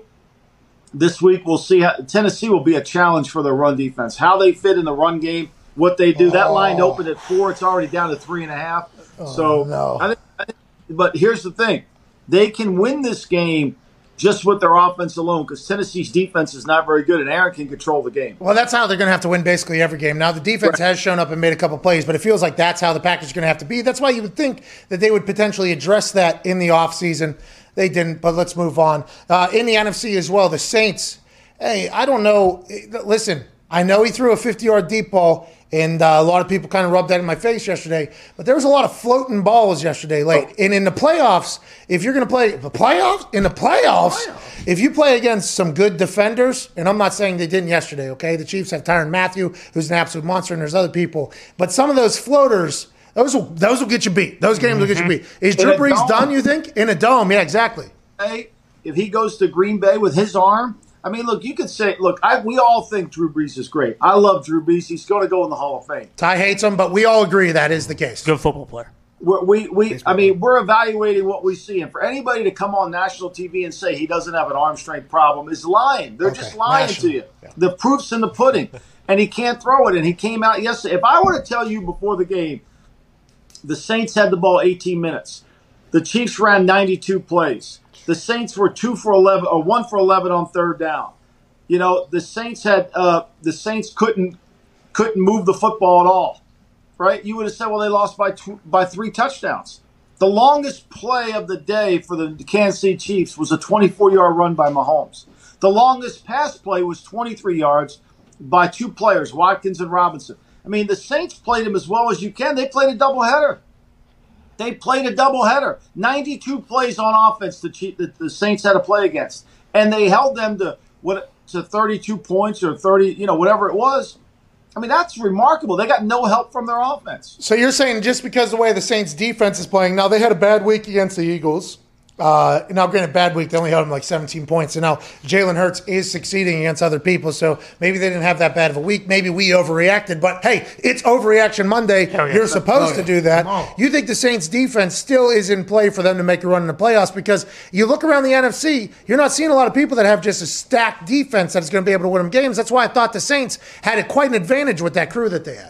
This week, we'll see how Tennessee will be a challenge for their run defense. How they fit in the run game, what they do. That line opened at four. It's already down to three and a half. Oh, so, no. I think, I think, but here's the thing. They can win this game just with their offense alone, because Tennessee's defense is not very good, and Aaron can control the game. Well, that's how they're going to have to win basically every game. Now, the defense right. has shown up and made a couple plays, but it feels like that's how the Packers are going to have to be. That's why you would think that they would potentially address that in the offseason. They didn't, but let's move on. Uh, in the N F C as well, the Saints, hey, I don't know. Listen, I know he threw a fifty-yard deep ball, and uh, a lot of people kind of rubbed that in my face yesterday, but there was a lot of floating balls yesterday late. Oh. And in the playoffs, if you're going to play the playoffs, in the playoffs, playoffs, if you play against some good defenders, and I'm not saying they didn't yesterday, okay? The Chiefs have Tyrann Mathieu, who's an absolute monster, and there's other people. But some of those floaters, those will, those will get you beat. Those games mm-hmm. will get you beat. Is Drew Brees done, you think? In a dome, yeah, exactly. Hey, if he goes to Green Bay with his arm, I mean, look, you could say, look, I, we all think Drew Brees is great. I love Drew Brees. He's going to go in the Hall of Fame. Ty hates him, but we all agree that is the case. Good football player. We're, we, we, I mean, we're evaluating what we see. And for anybody to come on national T V and say he doesn't have an arm strength problem is lying. They're okay. just lying national. to you. Yeah. The proof's in the pudding. And he can't throw it. And he came out yesterday. If I were to tell you before the game, the Saints had the ball eighteen minutes. The Chiefs ran ninety-two plays. The Saints were two for eleven or one for eleven on third down. You know, the Saints had uh, the Saints couldn't couldn't move the football at all, right? You would have said, well, they lost by two, by three touchdowns. The longest play of the day for the Kansas City Chiefs was a twenty-four-yard run by Mahomes. The longest pass play was twenty-three yards by two players, Watkins and Robinson. I mean, the Saints played them as well as you can. They played a doubleheader. They played a doubleheader. ninety-two plays on offense the, the, the Saints had to play against. And they held them to what to thirty-two points or thirty, you know, whatever it was. I mean, that's remarkable. They got no help from their offense. So you're saying just because the way the Saints defense is playing, now they had a bad week against the Eagles. Uh, now, granted, bad week, they only held them like seventeen points. And now Jalen Hurts is succeeding against other people. So maybe they didn't have that bad of a week. Maybe we overreacted. But, hey, it's Overreaction Monday. Yeah. You're supposed oh, yeah. to do that. You think the Saints defense still is in play for them to make a run in the playoffs? Because you look around the N F C, you're not seeing a lot of people that have just a stacked defense that's going to be able to win them games. That's why I thought the Saints had a, quite an advantage with that crew that they had.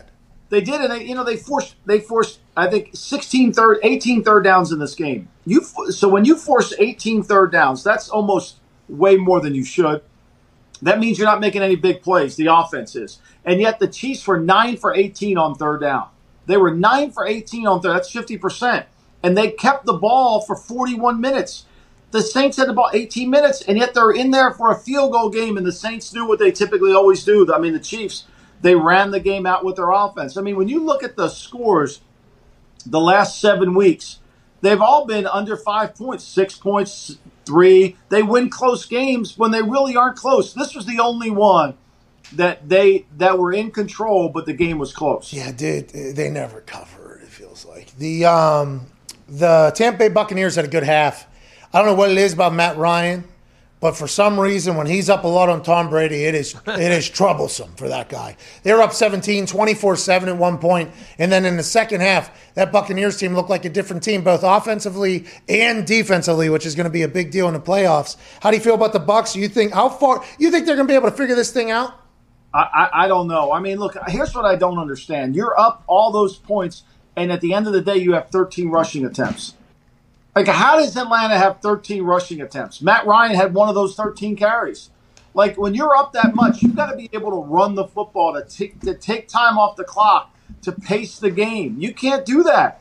They did, and they, you know, they forced, they forced, I think, sixteen third, eighteen third downs in this game. You, so when you force eighteen third downs, that's almost way more than you should. That means you're not making any big plays. The offense is, and yet the Chiefs were nine for eighteen on third down. They were nine for eighteen on third. That's fifty percent, and they kept the ball for forty-one minutes. The Saints had the ball eighteen minutes, and yet they're in there for a field goal game, and the Saints do what they typically always do. I mean, the Chiefs. They ran the game out with their offense. I mean, when you look at the scores the last seven weeks, they've all been under five points, six points, three. They win close games when they really aren't close. This was the only one that they that were in control, but the game was close. Yeah, dude, they never cover, it feels like. The, um, the Tampa Bay Buccaneers had a good half. I don't know what it is about Matt Ryan, but for some reason, when he's up a lot on Tom Brady, it is it is troublesome for that guy. They were up seventeen, twenty-four seven at one point, and then in the second half, that Buccaneers team looked like a different team, both offensively and defensively, which is going to be a big deal in the playoffs. How do you feel about the Bucs? You think how far you think they're going to be able to figure this thing out? I, I, I don't know. I mean, look, here's what I don't understand. You're up all those points, and at the end of the day, you have thirteen rushing attempts. Like, how does Atlanta have thirteen rushing attempts? Matt Ryan had one of those thirteen carries. Like, when you're up that much, you've got to be able to run the football, to take, to take time off the clock, to pace the game. You can't do that.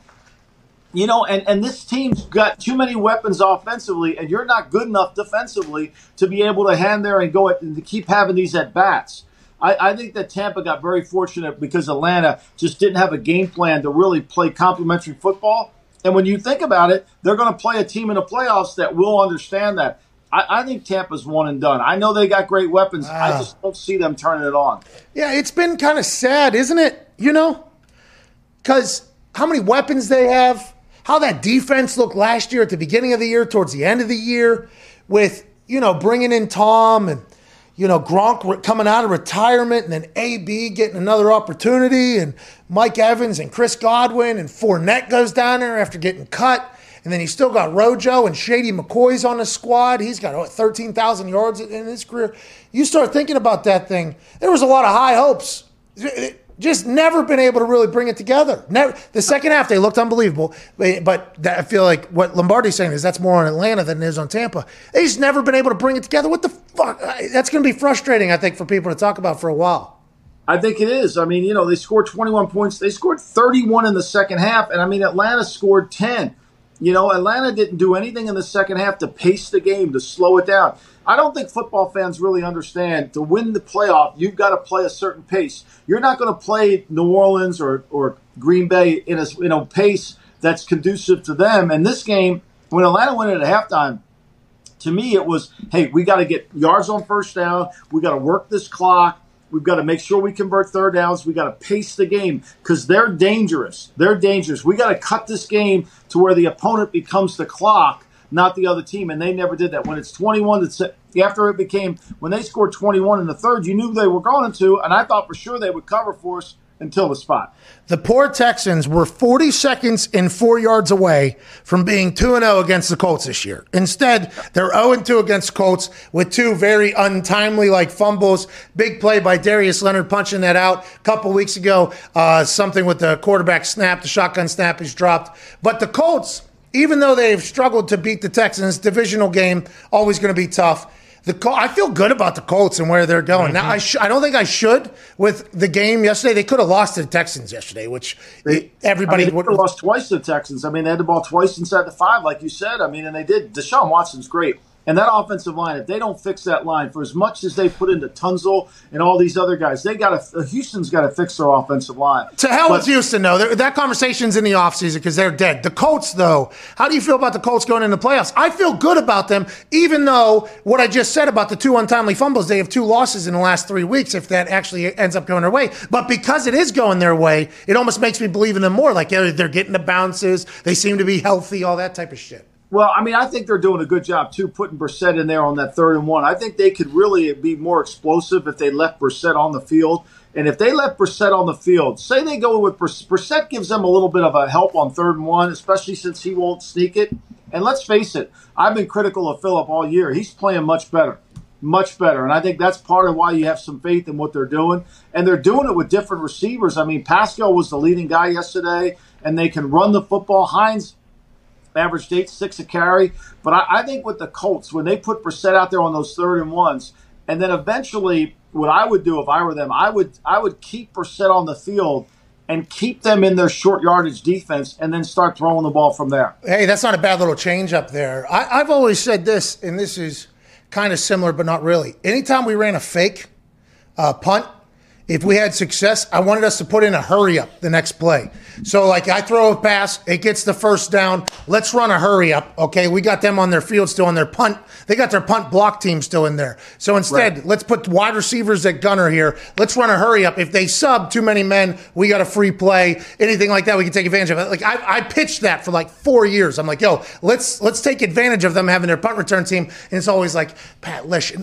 You know, and, and this team's got too many weapons offensively, and you're not good enough defensively to be able to hand there and go at, and to keep having these at-bats. I, I think that Tampa got very fortunate because Atlanta just didn't have a game plan to really play complementary football. And when you think about it, they're going to play a team in the playoffs that will understand that. I, I think Tampa's one and done. I know they got great weapons. Wow. I just don't see them turning it on. Yeah, it's been kind of sad, isn't it? You know? Because how many weapons they have, how that defense looked last year at the beginning of the year, towards the end of the year, with, you know, bringing in Tom and, you know, Gronk coming out of retirement, and then A B getting another opportunity, and Mike Evans and Chris Godwin, and Fournette goes down there after getting cut. And then he's still got Rojo and Shady McCoy's on the squad. He's got what, thirteen thousand yards in his career. You start thinking about that thing, there was a lot of high hopes. Just never been able to really bring it together. Never. The second half, they looked unbelievable. But that, I feel like what Lombardi's saying is that's more on Atlanta than it is on Tampa. They just never been able to bring it together. What the fuck? That's going to be frustrating, I think, for people to talk about for a while. I think it is. I mean, you know, they scored twenty-one points. They scored thirty-one in the second half. And, I mean, Atlanta scored ten. You know, Atlanta didn't do anything in the second half to pace the game, to slow it down. I don't think football fans really understand to win the playoff, you've got to play a certain pace. You're not going to play New Orleans or, or Green Bay in a you know pace that's conducive to them. And this game, when Atlanta went in at halftime, to me it was, hey, we got to get yards on first down. We got to work this clock. We've got to make sure we convert third downs. We got to pace the game because they're dangerous. They're dangerous. We got to cut this game to where the opponent becomes the clock, not the other team, and they never did that. When it's twenty-one, it's, after it became, when they scored twenty-one in the third, you knew they were going to, and I thought for sure they would cover for us until the spot. The poor Texans were forty seconds and four yards away from being two and oh against the Colts this year. Instead, they're oh and two against the Colts with two very untimely like fumbles. Big play by Darius Leonard punching that out a couple weeks ago. Uh, something with the quarterback snap, the shotgun snap is dropped. But the Colts, even though they've struggled to beat the Texans, divisional game, always going to be tough. The Col- I feel good about the Colts and where they're going. Mm-hmm. Now, I, sh- I don't think I should with the game yesterday. They could have lost to the Texans yesterday, which they, everybody I mean, they would have lost twice to the Texans. I mean, they had the ball twice inside the five, like you said. I mean, and they did. Deshaun Watson's great. And that offensive line, if they don't fix that line, for as much as they put into Tunzel and all these other guys, they got to. Houston's got to fix their offensive line. To hell but, with Houston, though. That conversation's in the offseason because they're dead. The Colts, though, how do you feel about the Colts going into the playoffs? I feel good about them, even though what I just said about the two untimely fumbles, they have two losses in the last three weeks if that actually ends up going their way. But because it is going their way, it almost makes me believe in them more. Like they're getting the bounces, they seem to be healthy, all that type of shit. Well, I mean, I think they're doing a good job, too, putting Brissett in there on that third and one. I think they could really be more explosive if they left Brissett on the field. And if they left Brissett on the field, say they go with Brissett, Brissett gives them a little bit of a help on third and one, especially since he won't sneak it. And let's face it, I've been critical of Phillip all year. He's playing much better. much better. And I think that's part of why you have some faith in what they're doing. And they're doing it with different receivers. I mean, Pascal was the leading guy yesterday, and they can run the football. Hines averaged eight, six a carry. But I, I think with the Colts, when they put Brissett out there on those third and ones, and then eventually what I would do if I were them, I would I would keep Brissett on the field and keep them in their short yardage defense and then start throwing the ball from there. Hey, that's not a bad little change up there. I, I've always said this, and this is kind of similar, but not really. Anytime we ran a fake uh, punt, if we had success, I wanted us to put in a hurry up the next play. So, like, I throw a pass, it gets the first down. Let's run a hurry up, okay? We got them on their field still on their punt. They got their punt block team still in there. So instead, right. let's put wide receivers at gunner here. Let's run a hurry up. If they sub too many men, we got a free play. Anything like that, we can take advantage of it. Like, I, I pitched that for like four years. I'm like, yo, let's let's take advantage of them having their punt return team. And it's always like, Pat, listen,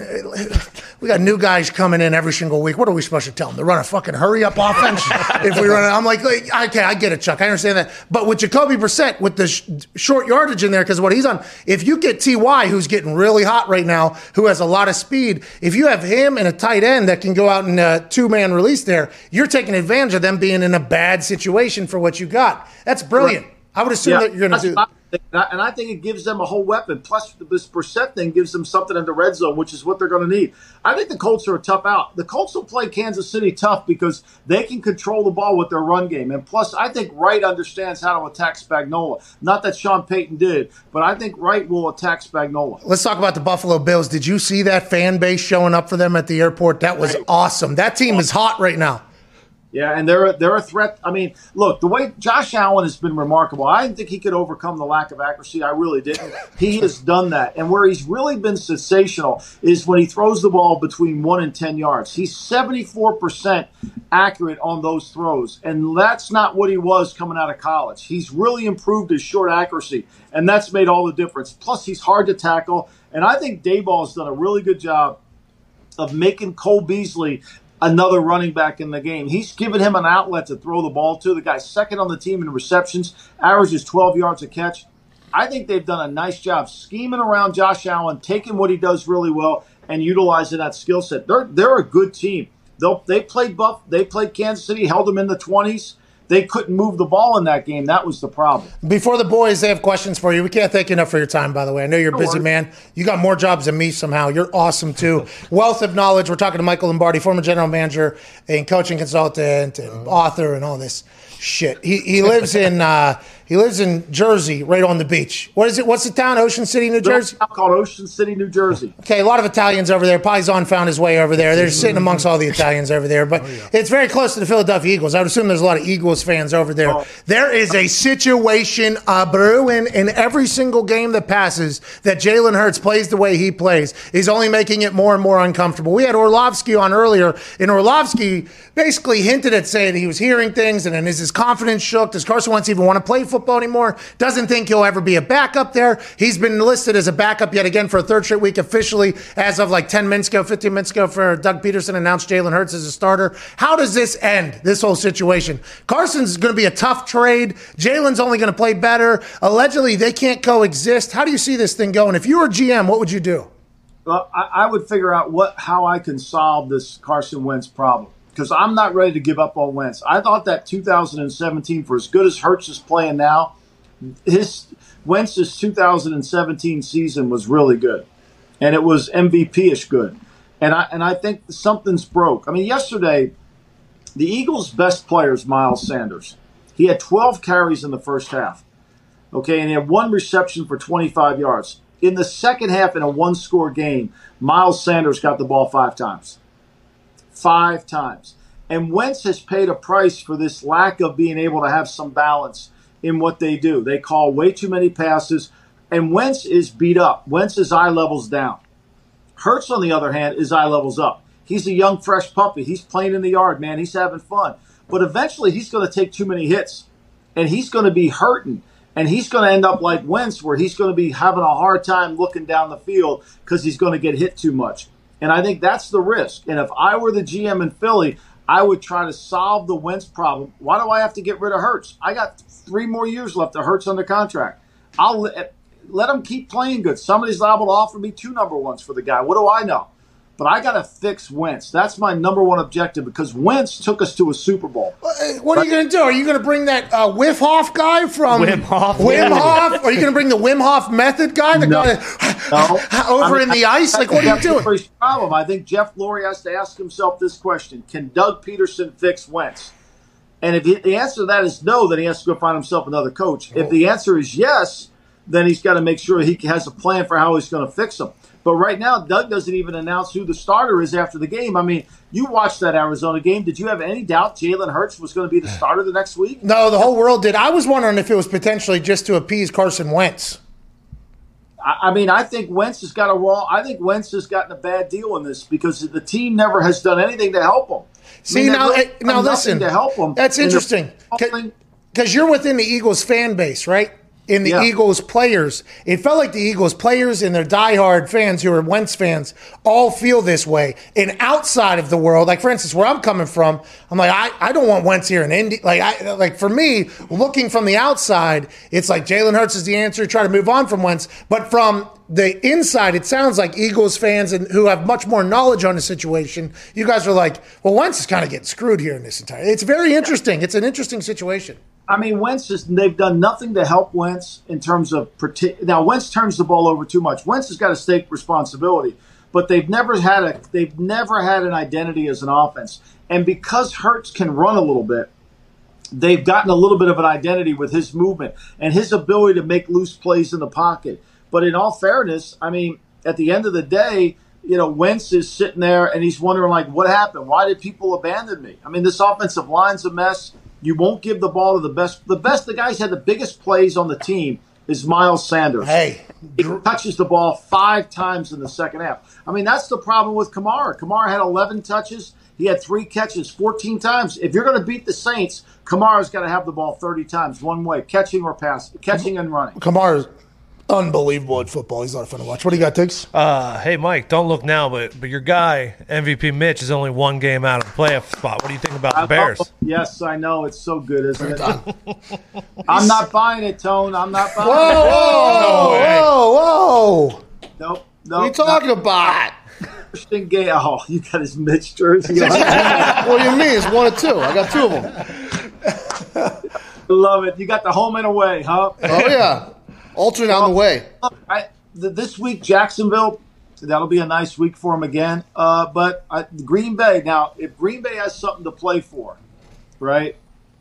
we got new guys coming in every single week. What are we supposed to tell them? To run a fucking hurry up offense? If we run it, I'm like, okay, I get it, Chuck. I understand that. But with Jacoby Brissett, with the sh- short yardage in there, because what he's on, if you get T Y, who's getting really hot right now, who has a lot of speed, if you have him and a tight end that can go out in a two-man release there, you're taking advantage of them being in a bad situation for what you got. That's brilliant. Right. I would assume yeah, that you're going to do that. And I think it gives them a whole weapon. Plus, this Brissett thing gives them something in the red zone, which is what they're going to need. I think the Colts are a tough out. The Colts will play Kansas City tough because they can control the ball with their run game. And plus, I think Wright understands how to attack Spagnuolo. Not that Sean Payton did, but I think Wright will attack Spagnuolo. Let's talk about the Buffalo Bills. Did you see that fan base showing up for them at the airport? That was awesome. That team is hot right now. Yeah, and they're, they're a threat. I mean, look, the way Josh Allen has been remarkable. I didn't think he could overcome the lack of accuracy. I really didn't. He has done that. And where he's really been sensational is when he throws the ball between one and ten yards. He's seventy-four percent accurate on those throws, and that's not what he was coming out of college. He's really improved his short accuracy, and that's made all the difference. Plus, he's hard to tackle, and I think Daboll has done a really good job of making Cole Beasley another running back in the game. He's given him an outlet to throw the ball to. The guy's second on the team in receptions, averages twelve yards a catch. I think they've done a nice job scheming around Josh Allen, taking what he does really well and utilizing that skill set. They're they're a good team. They'll, they played Buff. They played Kansas City, held them in the twenties. They couldn't move the ball in that game. That was the problem. Before the boys, they have questions for you. We can't thank you enough for your time, by the way. I know you're a busy man. You got more jobs than me somehow. You're awesome, too. Wealth of knowledge. We're talking to Michael Lombardi, former general manager and coaching consultant and author and all this shit. He he lives in uh, he lives in Jersey, right on the beach. What is it? What's the town? Ocean City, New Jersey? It's called Ocean City, New Jersey. Okay, a lot of Italians over there. Paisan found his way over there. They're sitting amongst all the Italians over there. But oh, yeah. It's very close to the Philadelphia Eagles. I would assume there's a lot of Eagles fans over there. Oh. There is a situation uh, brewing in every single game that passes that Jalen Hurts plays the way he plays. He's only making it more and more uncomfortable. We had Orlovsky on earlier, and Orlovsky basically hinted at saying he was hearing things, and then is his confidence shook? Does Carson Wentz even want to play football anymore? Doesn't think he'll ever be a backup there. He's been listed as a backup yet again for a third straight week officially as of like ten minutes ago, fifteen minutes ago for Doug Peterson announced Jalen Hurts as a starter. How does this end, this whole situation? Carson's going to be a tough trade. Jalen's only going to play better. Allegedly, they can't coexist. How do you see this thing going? If you were G M, what would you do? Well, I, I would figure out what how I can solve this Carson Wentz problem. Because I'm not ready to give up on Wentz. I thought that two thousand seventeen, for as good as Hurts is playing now, his Wentz's two thousand seventeen season was really good, and it was M V P-ish good. And I and I think something's broke. I mean, yesterday, the Eagles' best player is Miles Sanders. He had twelve carries in the first half, okay, and he had one reception for twenty-five yards. In the second half, in a one-score game, Miles Sanders got the ball five times. Five times. And Wentz has paid a price for this lack of being able to have some balance in what they do. They call way too many passes, and Wentz is beat up. Wentz's eye level's down. Hurts, on the other hand, his eye level's up. He's a young, fresh puppy. He's playing in the yard, man. He's having fun. But eventually he's going to take too many hits, and he's going to be hurting. And he's going to end up like Wentz, where he's going to be having a hard time looking down the field because he's going to get hit too much. And I think that's the risk. And if I were the G M in Philly, I would try to solve the Wentz problem. Why do I have to get rid of Hurts? I got three more years left of Hurts under contract. I'll let, let him keep playing good. Somebody's liable to offer me two number ones for the guy. What do I know? but I got to fix Wentz. That's my number one objective because Wentz took us to a Super Bowl. What are you going to do? Are you going to bring that uh, Wim Hof guy from Wim Hof? Wim Hof? Are you going to bring the Wim Hof method guy, the No. guy that, No. over I mean, in the ice? Like, what are you doing? That's the problem. I think Jeff Lurie has to ask himself this question: can Doug Peterson fix Wentz? And if he, the answer to that is no, then he has to go find himself another coach. If the answer is yes, then he's got to make sure he has a plan for how he's going to fix him. But right now, Doug doesn't even announce who the starter is after the game. I mean, you watched that Arizona game. Did you have any doubt Jalen Hurts was going to be the starter the next week? No, the whole world did. I was wondering if it was potentially just to appease Carson Wentz. I, I mean, I think Wentz has got a wrong. I think Wentz has gotten a bad deal in this because the team never has done anything to help him. See, I mean, now, really eh, now done listen, nothing to help him. that's And interesting they're- because you're within the Eagles fan base, right? In the Yeah. Eagles players, it felt like the Eagles players and their diehard fans who are Wentz fans all feel this way. And outside of the world, like for instance, where I'm coming from, I'm like, I, I don't want Wentz here in Indy. Like, I like for me, looking from the outside, it's like Jalen Hurts is the answer. Try to move on from Wentz, but from the inside, it sounds like Eagles fans and who have much more knowledge on the situation, you guys are like, well, Wentz is kind of getting screwed here in this entire. It's very interesting. It's an interesting situation. I mean, Wentz is, they've done nothing to help Wentz in terms of – now, Wentz turns the ball over too much. Wentz has got to take responsibility, but they've never had a they've never had an identity as an offense. And because Hurts can run a little bit, they've gotten a little bit of an identity with his movement and his ability to make loose plays in the pocket. But in all fairness, I mean, at the end of the day, you know, Wentz is sitting there and he's wondering, like, what happened? Why did people abandon me? I mean, this offensive line's a mess. You won't give the ball to the best. The best, the guys had the biggest plays on the team is Miles Sanders. Hey. He touches the ball five times in the second half. I mean, that's the problem with Kamara. Kamara had eleven touches. He had three catches fourteen times. If you're going to beat the Saints, Kamara's got to have the ball thirty times one way, catching or passing, catching and running. Kamara's unbelievable at football. He's a lot of fun to watch. What do you got, Tiggs? Uh, hey, Mike, don't look now, but but your guy, M V P Mitch, is only one game out of the playoff spot. What do you think about the Bears? Oh, yes, I know. It's so good, isn't it? I'm not buying it, Tone. I'm not buying Whoa, it. whoa, whoa, whoa. Nope. What are you talking about? Christian Gale. Oh, you got his Mitch jersey. What do you mean? It's one or two. I got two of them. Love it. You got the home and away, huh? Oh, yeah. Alternate on the way. I, th- this week, Jacksonville, that'll be a nice week for them again. Uh, but I, Green Bay, now, if Green Bay has something to play for, right,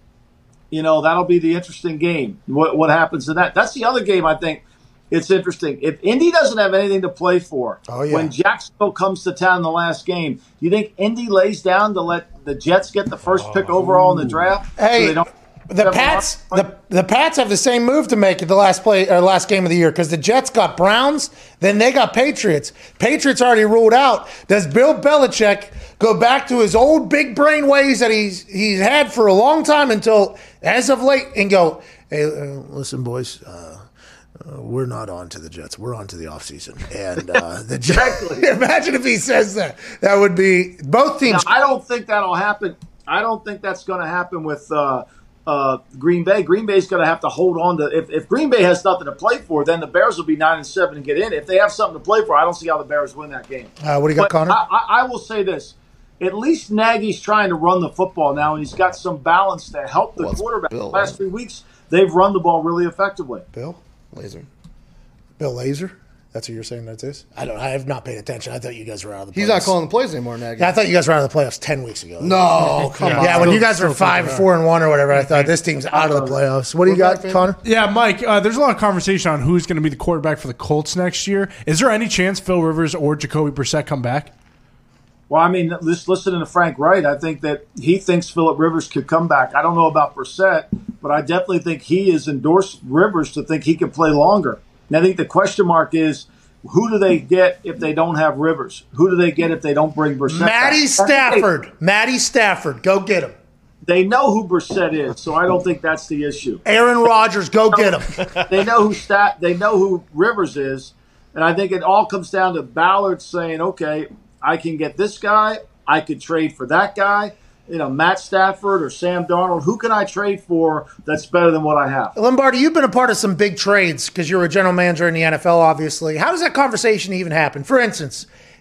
you know, that'll be the interesting game. What, what happens in that? That's the other game I think it's interesting. If Indy doesn't have anything to play for, oh, yeah. when Jacksonville comes to town in the last game, do you think Indy lays down to let the Jets get the first pick overall in the draft? Hey, so they don't the Pats, the, the Pats have the same move to make at the last play or last game of the year because the Jets got Browns, then they got Patriots. Patriots already ruled out. Does Bill Belichick go back to his old big brain ways that he's he's had for a long time until as of late and go, hey, uh, listen, boys. Uh, Uh, we're not on to the Jets. We're on to the offseason. And uh, the Jets. Imagine if he says that. That would be both teams. Now, I don't think that'll happen. I don't think that's going to happen with uh, uh, Green Bay. Green Bay's going to have to hold on to. If, if Green Bay has nothing to play for, then the Bears will be nine and seven and get in. If they have something to play for, I don't see how the Bears win that game. Uh, what do you got, but Connor? I, I, I will say this. At least Nagy's trying to run the football now, and he's got some balance to help the Well, quarterback. Bill, the last three weeks, they've run the ball really effectively. Bill? Laser. Bill Lazor? That's what you're saying that is? I don't. I have not paid attention. I thought you guys were out of the playoffs. He's not calling the plays anymore, Nagy. Yeah, I thought you guys were out of the playoffs ten weeks ago. No, come yeah, on. Yeah, when Still- you guys were still five, thinking four, and one or whatever, I thought this team's out of the playoffs. What do you got, Connor? Yeah, Mike, uh, there's a lot of conversation on who's going to be the quarterback for the Colts next year. Is there any chance Phil Rivers or Jacoby Brissett come back? Well, I mean, just listening to Frank Wright, I think that he thinks Phillip Rivers could come back. I don't know about Brissett, but I definitely think he has endorsed Rivers to think he can play longer. And I think the question mark is, who do they get if they don't have Rivers? Who do they get if they don't bring Brissett Matty back? Stafford. Matty Stafford. Go get him. They know who Brissett is, so I don't think that's the issue. Aaron Rodgers. Go get him. They know who Stat. They know who Rivers is, and I think it all comes down to Ballard saying, "Okay, I can get this guy. I could trade for that guy. You know, Matt Stafford or Sam Darnold. Who can I trade for that's better than what I have?" Lombardi, you've been a part of some big trades because you're a general manager in the N F L, obviously. How does that conversation even happen? For instance,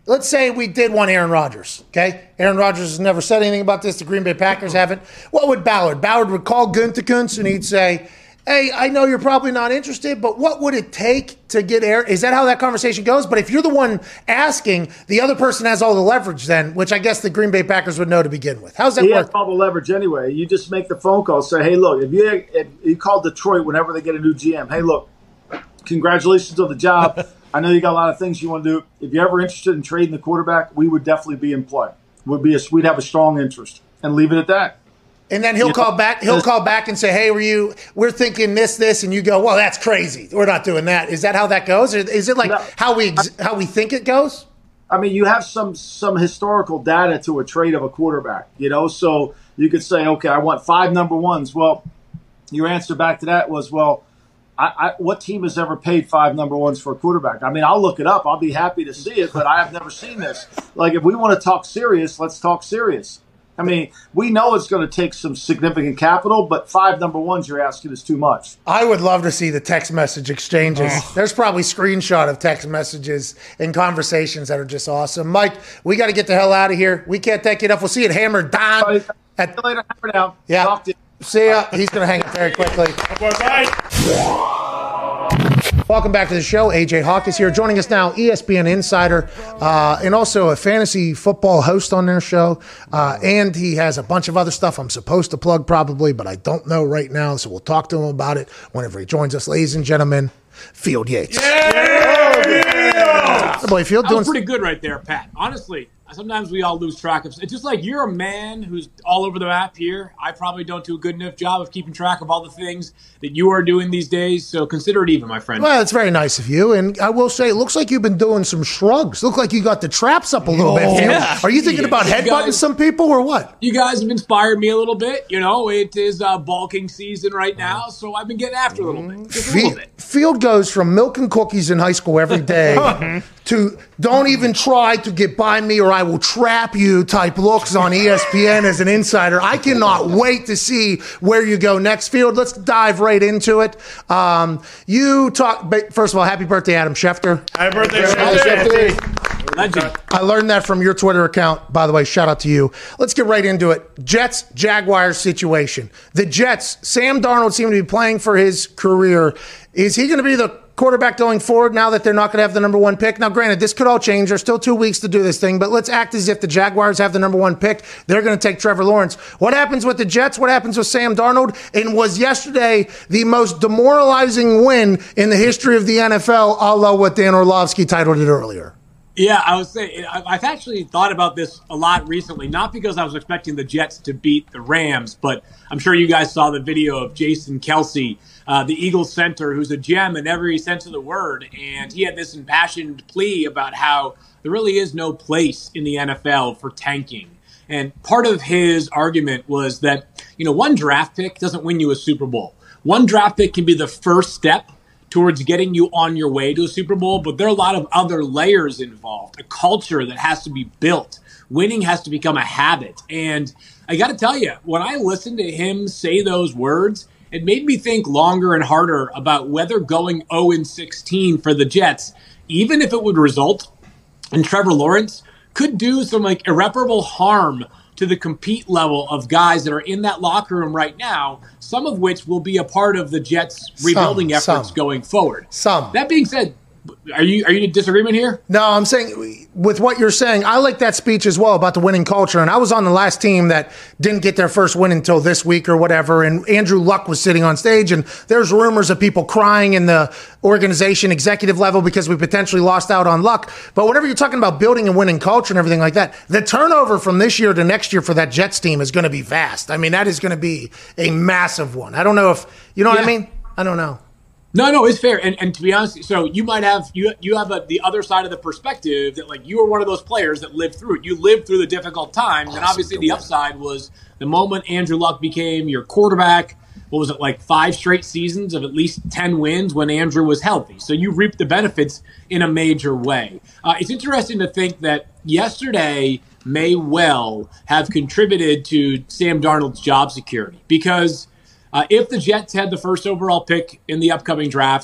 let's say we did want Aaron Rodgers, okay? Aaron Rodgers has never said anything about this. The Green Bay Packers haven't. What would Ballard? Ballard would call Gutekunst and he'd say, hey, I know you're probably not interested, but what would it take to get Aaron? Is that how that conversation goes? But if you're the one asking, the other person has all the leverage then, which I guess the Green Bay Packers would know to begin with. How's that he work? has all the leverage anyway. You just make the phone call, say, hey, look, if you, if you call Detroit whenever they get a new G M, hey, look, congratulations on the job. I know you got a lot of things you want to do. If you're ever interested in trading the quarterback, we would definitely be in play. Would be a, we'd have a strong interest, and leave it at that. And then he'll You call know, back. He'll call back and say, "Hey, were you? We're thinking this, this," and you go, "Well, that's crazy. We're not doing that." Is that how that goes? Or is it like No. how we how we think it goes? I mean, you have some some historical data to a trade of a quarterback, you know, so you could say, okay, I want five number ones. Well, your answer back to that was, well, I, I, what team has ever paid five number ones for a quarterback? I mean, I'll look it up. I'll be happy to see it, but I have never seen this. Like, if we want to talk serious, let's talk serious. I mean, we know it's going to take some significant capital, but five number ones you're asking is too much. I would love to see the text message exchanges. Oh. There's probably screenshot of text messages and conversations that are just awesome. Mike, we got to get the hell out of here. We can't take it up. We'll see you at Hammer Down. At the later, hammer down. Yeah. Talk to you. See ya. He's going to hang up very quickly. Welcome back to the show. A J Hawk is here. Joining us now, E S P N insider uh, and also a fantasy football host on their show. Uh, and he has a bunch of other stuff I'm supposed to plug probably, but I don't know right now. So we'll talk to him about it whenever he joins us. Ladies and gentlemen, Field Yates. Yeah! yeah! Boy, Field that doing was pretty good right there, Pat. Honestly, sometimes we all lose track of. It's just like you're a man who's all over the map here. I probably don't do a good enough job of keeping track of all the things that you are doing these days. So consider it even, my friend. Well, it's very nice of you. And I will say, it looks like you've been doing some shrugs. Look like you got the traps up a little Oh, bit. Field. yeah. Are you thinking about You headbutting guys- some people or what? You guys have inspired me a little bit. You know, it is uh, bulking season right now, so I've been getting after a little bit. Just a little bit. Field goes from milk and cookies in high school every day to don't even try to get by me or I will trap you type looks on E S P N as an insider. I cannot wait to see where you go next. Field, let's dive right into it. Um, you talk, first of all, happy birthday, Adam Schefter. Happy birthday, Schefter. Legend. I learned that from your Twitter account. By the way, shout out to you. Let's get right into it. Jets, Jaguars situation. The Jets, Sam Darnold seemed to be playing for his career. Is he going to be the quarterback going forward now that they're not going to have the number one pick? Now, granted, this could all change. There's still two weeks to do this thing, but let's act as if the Jaguars have the number one pick. They're going to take Trevor Lawrence. What happens with the Jets? What happens with Sam Darnold? And was yesterday the most demoralizing win in the history of the N F L, a la what Dan Orlovsky titled it earlier? Yeah, I was saying, I've actually thought about this a lot recently, not because I was expecting the Jets to beat the Rams, but I'm sure you guys saw the video of Jason Kelsey, uh, the Eagles center, who's a gem in every sense of the word. And he had this impassioned plea about how there really is no place in the N F L for tanking. And part of his argument was that, you know, one draft pick doesn't win you a Super Bowl. One draft pick can be the first step towards getting you on your way to a Super Bowl, but there are a lot of other layers involved, a culture that has to be built. Winning has to become a habit. And I got to tell you, when I listened to him say those words, it made me think longer and harder about whether going oh and sixteen for the Jets, even if it would result in Trevor Lawrence, could do some like irreparable harm to the compete level of guys that are in that locker room right now, some of which will be a part of the Jets' rebuilding Some, efforts some. going forward. Some. That being said, are you are you in disagreement here? No, I'm saying with what you're saying, I like that speech as well about the winning culture. And I was on the last team that didn't get their first win until this week or whatever. And Andrew Luck was sitting on stage, and there's rumors of people crying in the organization executive level because we potentially lost out on Luck. But whenever you're talking about building a winning culture and everything like that, the turnover from this year to next year for that Jets team is going to be vast. I mean, that is going to be a massive one. I don't know if, you know what I Yeah. mean? I don't know. No, no, it's fair. And and to be honest, so you might have you you have a, the other side of the perspective that like you were one of those players that lived through it. You lived through the difficult times, and obviously the upside was the moment Andrew Luck became your quarterback. What was it, like five straight seasons of at least ten wins when Andrew was healthy? So you reaped the benefits in a major way. Uh, it's interesting to think that yesterday may well have contributed to Sam Darnold's job security because. Uh, if the Jets had the first overall pick in the upcoming draft,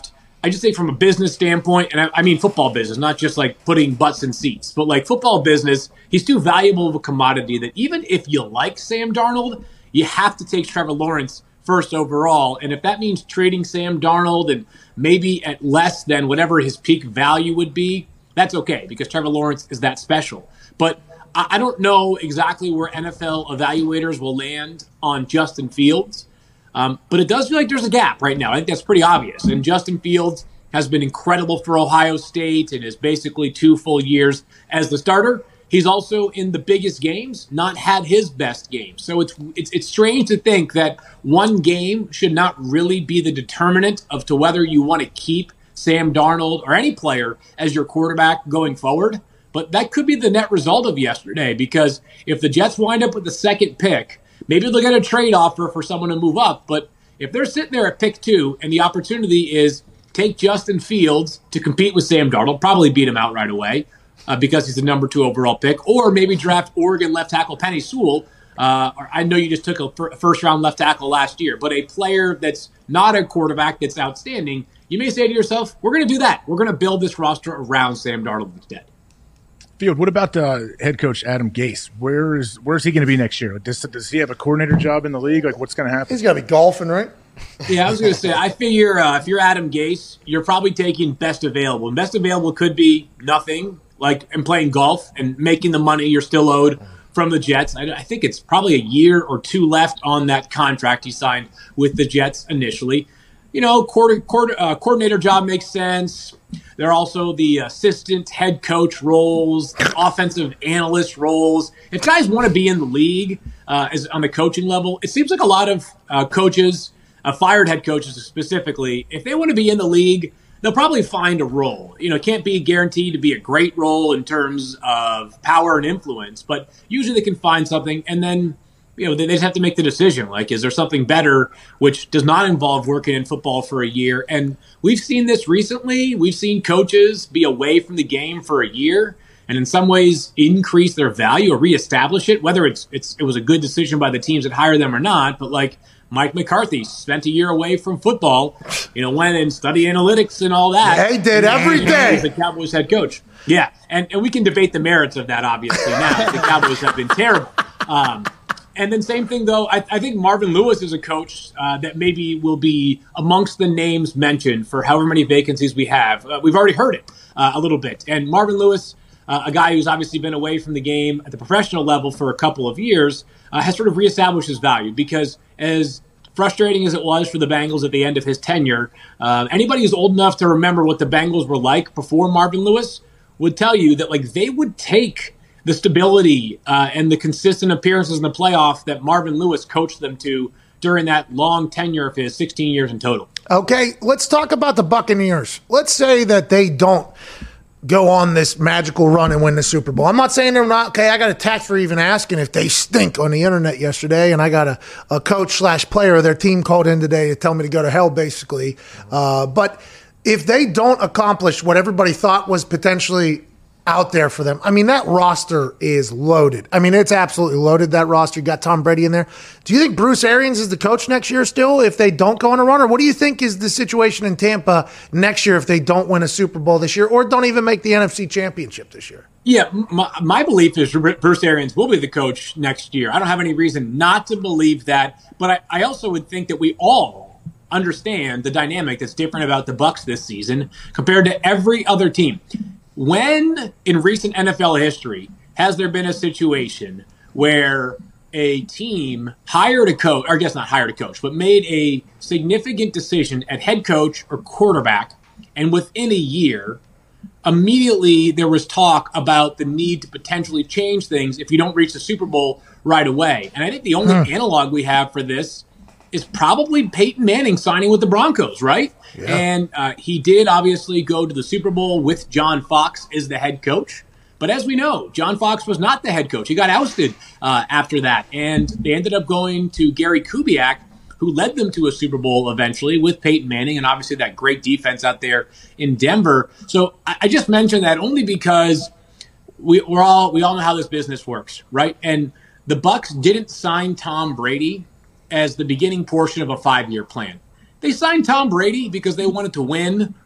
I just think from a business standpoint, and I, I mean football business, not just like putting butts in seats, but like football business, he's too valuable of a commodity that even if you like Sam Darnold, you have to take Trevor Lawrence first overall. And if that means trading Sam Darnold and maybe at less than whatever his peak value would be, that's okay because Trevor Lawrence is that special. But I, I don't know exactly where N F L evaluators will land on Justin Fields. Um, but it does feel like there's a gap right now. I think that's pretty obvious. And Justin Fields has been incredible for Ohio State and is basically two full years as the starter. He's also in the biggest games not had his best game. So it's it's it's strange to think that one game should not really be the determinant of to whether you want to keep Sam Darnold or any player as your quarterback going forward. But that could be the net result of yesterday because if the Jets wind up with the second pick, maybe they'll get a trade offer for someone to move up, but if they're sitting there at pick two and the opportunity is take Justin Fields to compete with Sam Darnold, probably beat him out right away uh, because he's the number two overall pick, or maybe draft Oregon left tackle Penei Sewell. Uh, or I know you just took a fir- first-round left tackle last year, but a player that's not a quarterback that's outstanding, you may say to yourself, we're going to do that. We're going to build this roster around Sam Darnold instead. Field, what about uh, head coach Adam Gase? Where is where is he going to be next year? Does, does he have a coordinator job in the league? Like, what's going to happen? He's got to be golfing, right? Yeah, I was going to say, I figure uh, if you're Adam Gase, you're probably taking best available. And best available could be nothing, like and playing golf and making the money you're still owed from the Jets. I, I think it's probably a year or two left on that contract he signed with the Jets initially. You know, quarter, quarter, uh, coordinator job makes sense. There are also the assistant head coach roles, the offensive analyst roles. If guys want to be in the league uh, as on the coaching level, it seems like a lot of uh, coaches, uh, fired head coaches specifically, if they want to be in the league, they'll probably find a role. You know, it can't be guaranteed to be a great role in terms of power and influence, but usually they can find something and then you know, they just have to make the decision. Like, is there something better which does not involve working in football for a year? And we've seen this recently. We've seen coaches be away from the game for a year and in some ways increase their value or reestablish it, whether it's, it's it was a good decision by the teams that hire them or not. But like Mike McCarthy spent a year away from football, you know, went and studied analytics and all that. Yeah, he did every day. He's the Cowboys head coach. Yeah, and, and we can debate the merits of that, obviously, now. The Cowboys have been terrible. Um, And then same thing, though, I, I think Marvin Lewis is a coach uh, that maybe will be amongst the names mentioned for however many vacancies we have. Uh, we've already heard it uh, a little bit. And Marvin Lewis, uh, a guy who's obviously been away from the game at the professional level for a couple of years, uh, has sort of reestablished his value because as frustrating as it was for the Bengals at the end of his tenure, uh, anybody who's old enough to remember what the Bengals were like before Marvin Lewis would tell you that like they would take the stability uh, and the consistent appearances in the playoff that Marvin Lewis coached them to during that long tenure of his sixteen years in total. Okay, let's talk about the Buccaneers. Let's say that they don't go on this magical run and win the Super Bowl. I'm not saying they're not. Okay, I got attacked for even asking if they stink on the internet yesterday, and I got a, a coach slash player of their team called in today to tell me to go to hell, basically. Uh, but if they don't accomplish what everybody thought was potentially out there for them. I mean, that roster is loaded. I mean, it's absolutely loaded, that roster. You got Tom Brady in there. Do you think Bruce Arians is the coach next year still if they don't go on a run? Or what do you think is the situation in Tampa next year if they don't win a Super Bowl this year or don't even make the N F C Championship this year? Yeah, my, my belief is Bruce Arians will be the coach next year. I don't have any reason not to believe that, but I, I also would think that we all understand the dynamic that's different about the Bucs this season compared to every other team. When in recent N F L history has there been a situation where a team hired a coach, or I guess not hired a coach, but made a significant decision at head coach or quarterback, and within a year, immediately there was talk about the need to potentially change things if you don't reach the Super Bowl right away? And I think the only huh. analog we have for this is probably Peyton Manning signing with the Broncos, right? Yeah. And uh, he did obviously go to the Super Bowl with John Fox as the head coach. But as we know, John Fox was not the head coach. He got ousted uh, after that. And they ended up going to Gary Kubiak, who led them to a Super Bowl eventually with Peyton Manning and obviously that great defense out there in Denver. So I, I just mentioned that only because we, we're all we all know how this business works, right? And the Bucs didn't sign Tom Brady as the beginning portion of a five-year plan. They signed Tom Brady because they wanted to win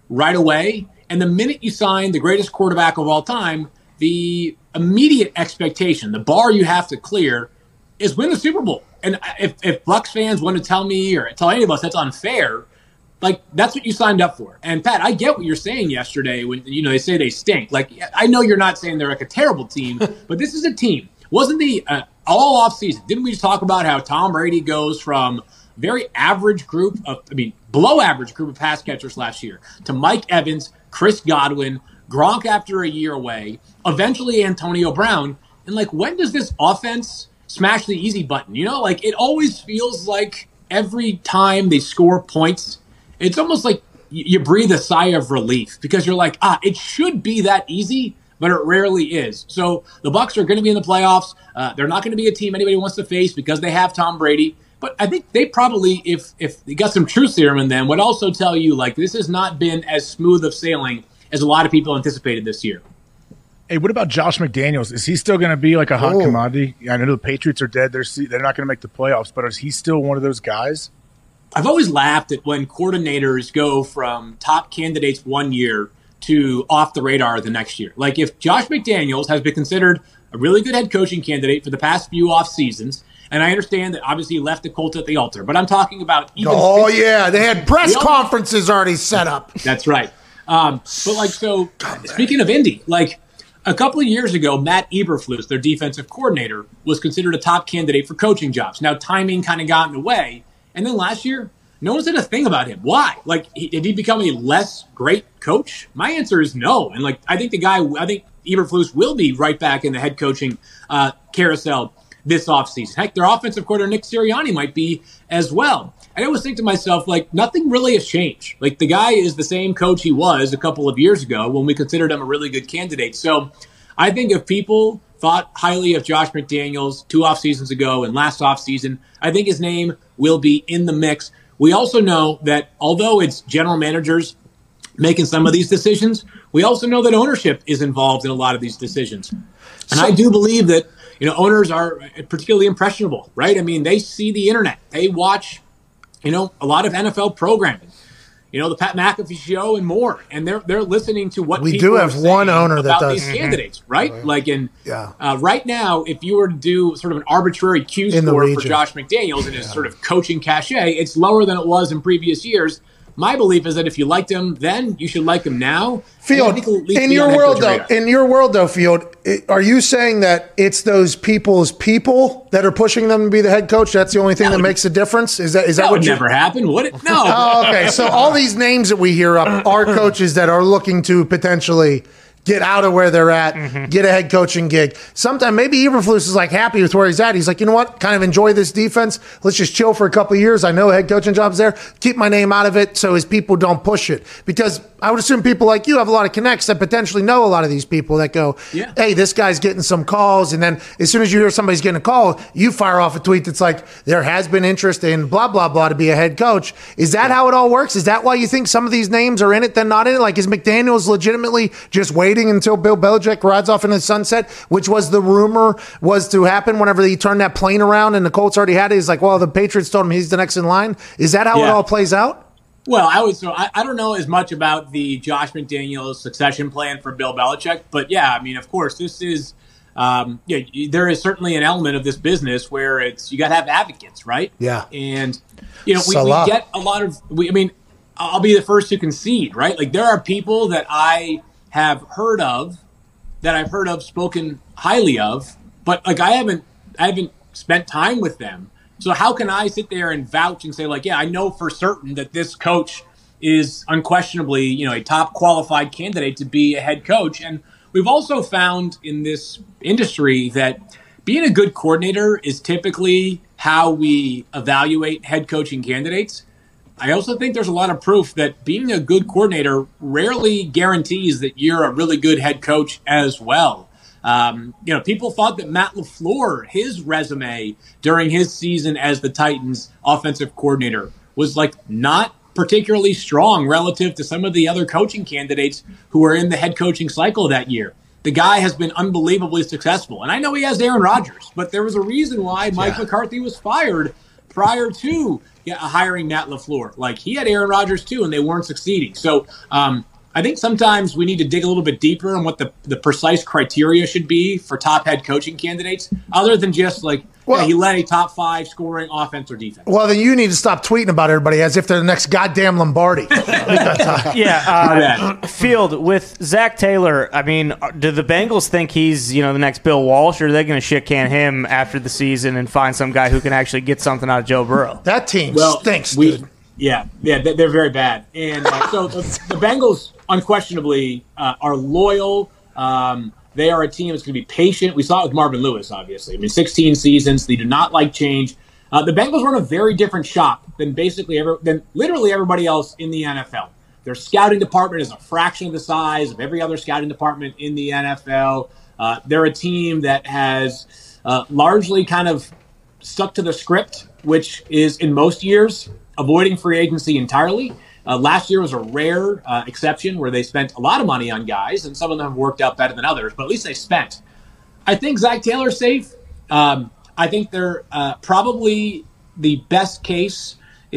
right away. And the minute you sign the greatest quarterback of all time, the immediate expectation, the bar you have to clear, is win the Super Bowl. And if, if Bucs fans want to tell me or tell any of us that's unfair, like, that's what you signed up for. And, Pat, I get what you're saying yesterday when, you know, they say they stink. Like, I know you're not saying they're like a terrible team, but this is a team. Wasn't the uh, all offseason, didn't we just talk about how Tom Brady goes from very average group of, I mean, below average group of pass catchers last year to Mike Evans, Chris Godwin, Gronk after a year away, eventually Antonio Brown. And, like, when does this offense smash the easy button? You know, like, it always feels like every time they score points, it's almost like you breathe a sigh of relief because you're like, ah, it should be that easy, but it rarely is. So the Bucs are going to be in the playoffs. Uh, they're not going to be a team anybody wants to face because they have Tom Brady. But I think they probably, if if they got some truth serum in them, would also tell you, like, this has not been as smooth of sailing as a lot of people anticipated this year. Hey, what about Josh McDaniels? Is he still going to be like a hot oh. commodity? I know the Patriots are dead. They're they're not going to make the playoffs, but is he still one of those guys? I've always laughed at when coordinators go from top candidates one year to off the radar the next year. Like, if Josh McDaniels has been considered a really good head coaching candidate for the past few off seasons, and I understand that obviously he left the Colts at the altar, but I'm talking about even. Oh, yeah. They had press conferences already set up. That's right. Um, but, like, so speaking of Indy, like, a couple of years ago, Matt Eberflus, their defensive coordinator, was considered a top candidate for coaching jobs. Now, timing kind of got in the way. And then last year, no one said a thing about him. Why? Like, he, did he become a less great coach? My answer is no. And, like, I think the guy, I think Eberflus will be right back in the head coaching uh, carousel this offseason. Heck, their offensive coordinator, Nick Sirianni, might be as well. I always think to myself, like, nothing really has changed. Like, the guy is the same coach he was a couple of years ago when we considered him a really good candidate. So I think if people thought highly of Josh McDaniels two off seasons ago and last off season, I think his name will be in the mix. We also know that although it's general managers making some of these decisions, we also know that ownership is involved in a lot of these decisions. And so, I do believe that, you know, owners are particularly impressionable, right? I mean, they see the internet. They watch, you know, a lot of N F L programming, you know, the Pat McAfee show and more. And they're they're listening to what we people do have are one saying owner that about does these candidates, right? Right. Like in yeah. uh, right now, if you were to do sort of an arbitrary Q In the score for region. Josh McDaniels and his sort of coaching cachet, it's lower than it was in previous years. My belief is that if you liked him then, you should like him now. Field, in your world though, in your world though, Field, it, are you saying that it's those people's people that are pushing them to be the head coach? That's the only thing that, that would, makes a difference. Is that is that, that what would you, never happen? Would it? No. Oh, okay, so all these names that we hear up are coaches that are looking to potentially get out of where they're at, mm-hmm. get a head coaching gig. Sometimes maybe Eberflus is like happy with where he's at. He's like, you know what? Kind of enjoy this defense. Let's just chill for a couple of years. I know a head coaching job's there. Keep my name out of it so his people don't push it. Because I would assume people like you have a lot of connects that potentially know a lot of these people that go, yeah. hey, this guy's getting some calls. And then as soon as you hear somebody's getting a call, you fire off a tweet that's like, there has been interest in blah, blah, blah to be a head coach. Is that yeah. how it all works? Is that why you think some of these names are in it, then not in it? Like, is McDaniels legitimately just waiting until Bill Belichick rides off into the sunset, which was the rumor was to happen whenever he turned that plane around and the Colts already had it? He's like, well, the Patriots told him he's the next in line. Is that how yeah. it all plays out? Well, I would. So I, I don't know as much about the Josh McDaniels succession plan for Bill Belichick, but yeah, I mean, of course, this is. Um, yeah, there is certainly an element of this business where it's you got to have advocates, right? Yeah, and you know we, we get a lot of. We, I mean, I'll be the first to concede, right? Like there are people that I have heard of, that I've heard of spoken highly of, but like I haven't, I haven't spent time with them. So how can I sit there and vouch and say, like, yeah, I know for certain that this coach is unquestionably, you know, a top qualified candidate to be a head coach? And we've also found in this industry that being a good coordinator is typically how we evaluate head coaching candidates. I also think there's a lot of proof that being a good coordinator rarely guarantees that you're a really good head coach as well. Um, you know, people thought that Matt LaFleur, his resume during his season as the Titans offensive coordinator was like not particularly strong relative to some of the other coaching candidates who were in the head coaching cycle that year. The guy has been unbelievably successful. And I know he has Aaron Rodgers, but there was a reason why Mike yeah. McCarthy was fired prior to yeah, hiring Matt LaFleur. Like, he had Aaron Rodgers too, and they weren't succeeding. So um, I think sometimes we need to dig a little bit deeper on what the, the precise criteria should be for top head coaching candidates, other than just like, well, yeah, he led a top five scoring offense or defense. Well, then you need to stop tweeting about everybody as if they're the next goddamn Lombardi. yeah, uh, Field, with Zach Taylor, I mean, do the Bengals think he's, you know, the next Bill Walsh, or are they going to shit can him after the season and find some guy who can actually get something out of Joe Burrow? That team well, stinks, we, dude. Yeah, yeah, they're very bad. And uh, so the, the Bengals, unquestionably, uh, are loyal. Um, they are a team that's going to be patient. We saw it with Marvin Lewis, obviously. I mean, sixteen seasons. They do not like change. Uh, the Bengals run a very different shop than basically every, than literally everybody else in the N F L. Their scouting department is a fraction of the size of every other scouting department in the N F L. Uh, they're a team that has uh, largely kind of stuck to the script, which is in most years avoiding free agency entirely. Uh, last year was a rare uh, exception where they spent a lot of money on guys, and some of them have worked out better than others, but at least they spent. I think Zach Taylor's safe. Um, I think they're uh, probably the best case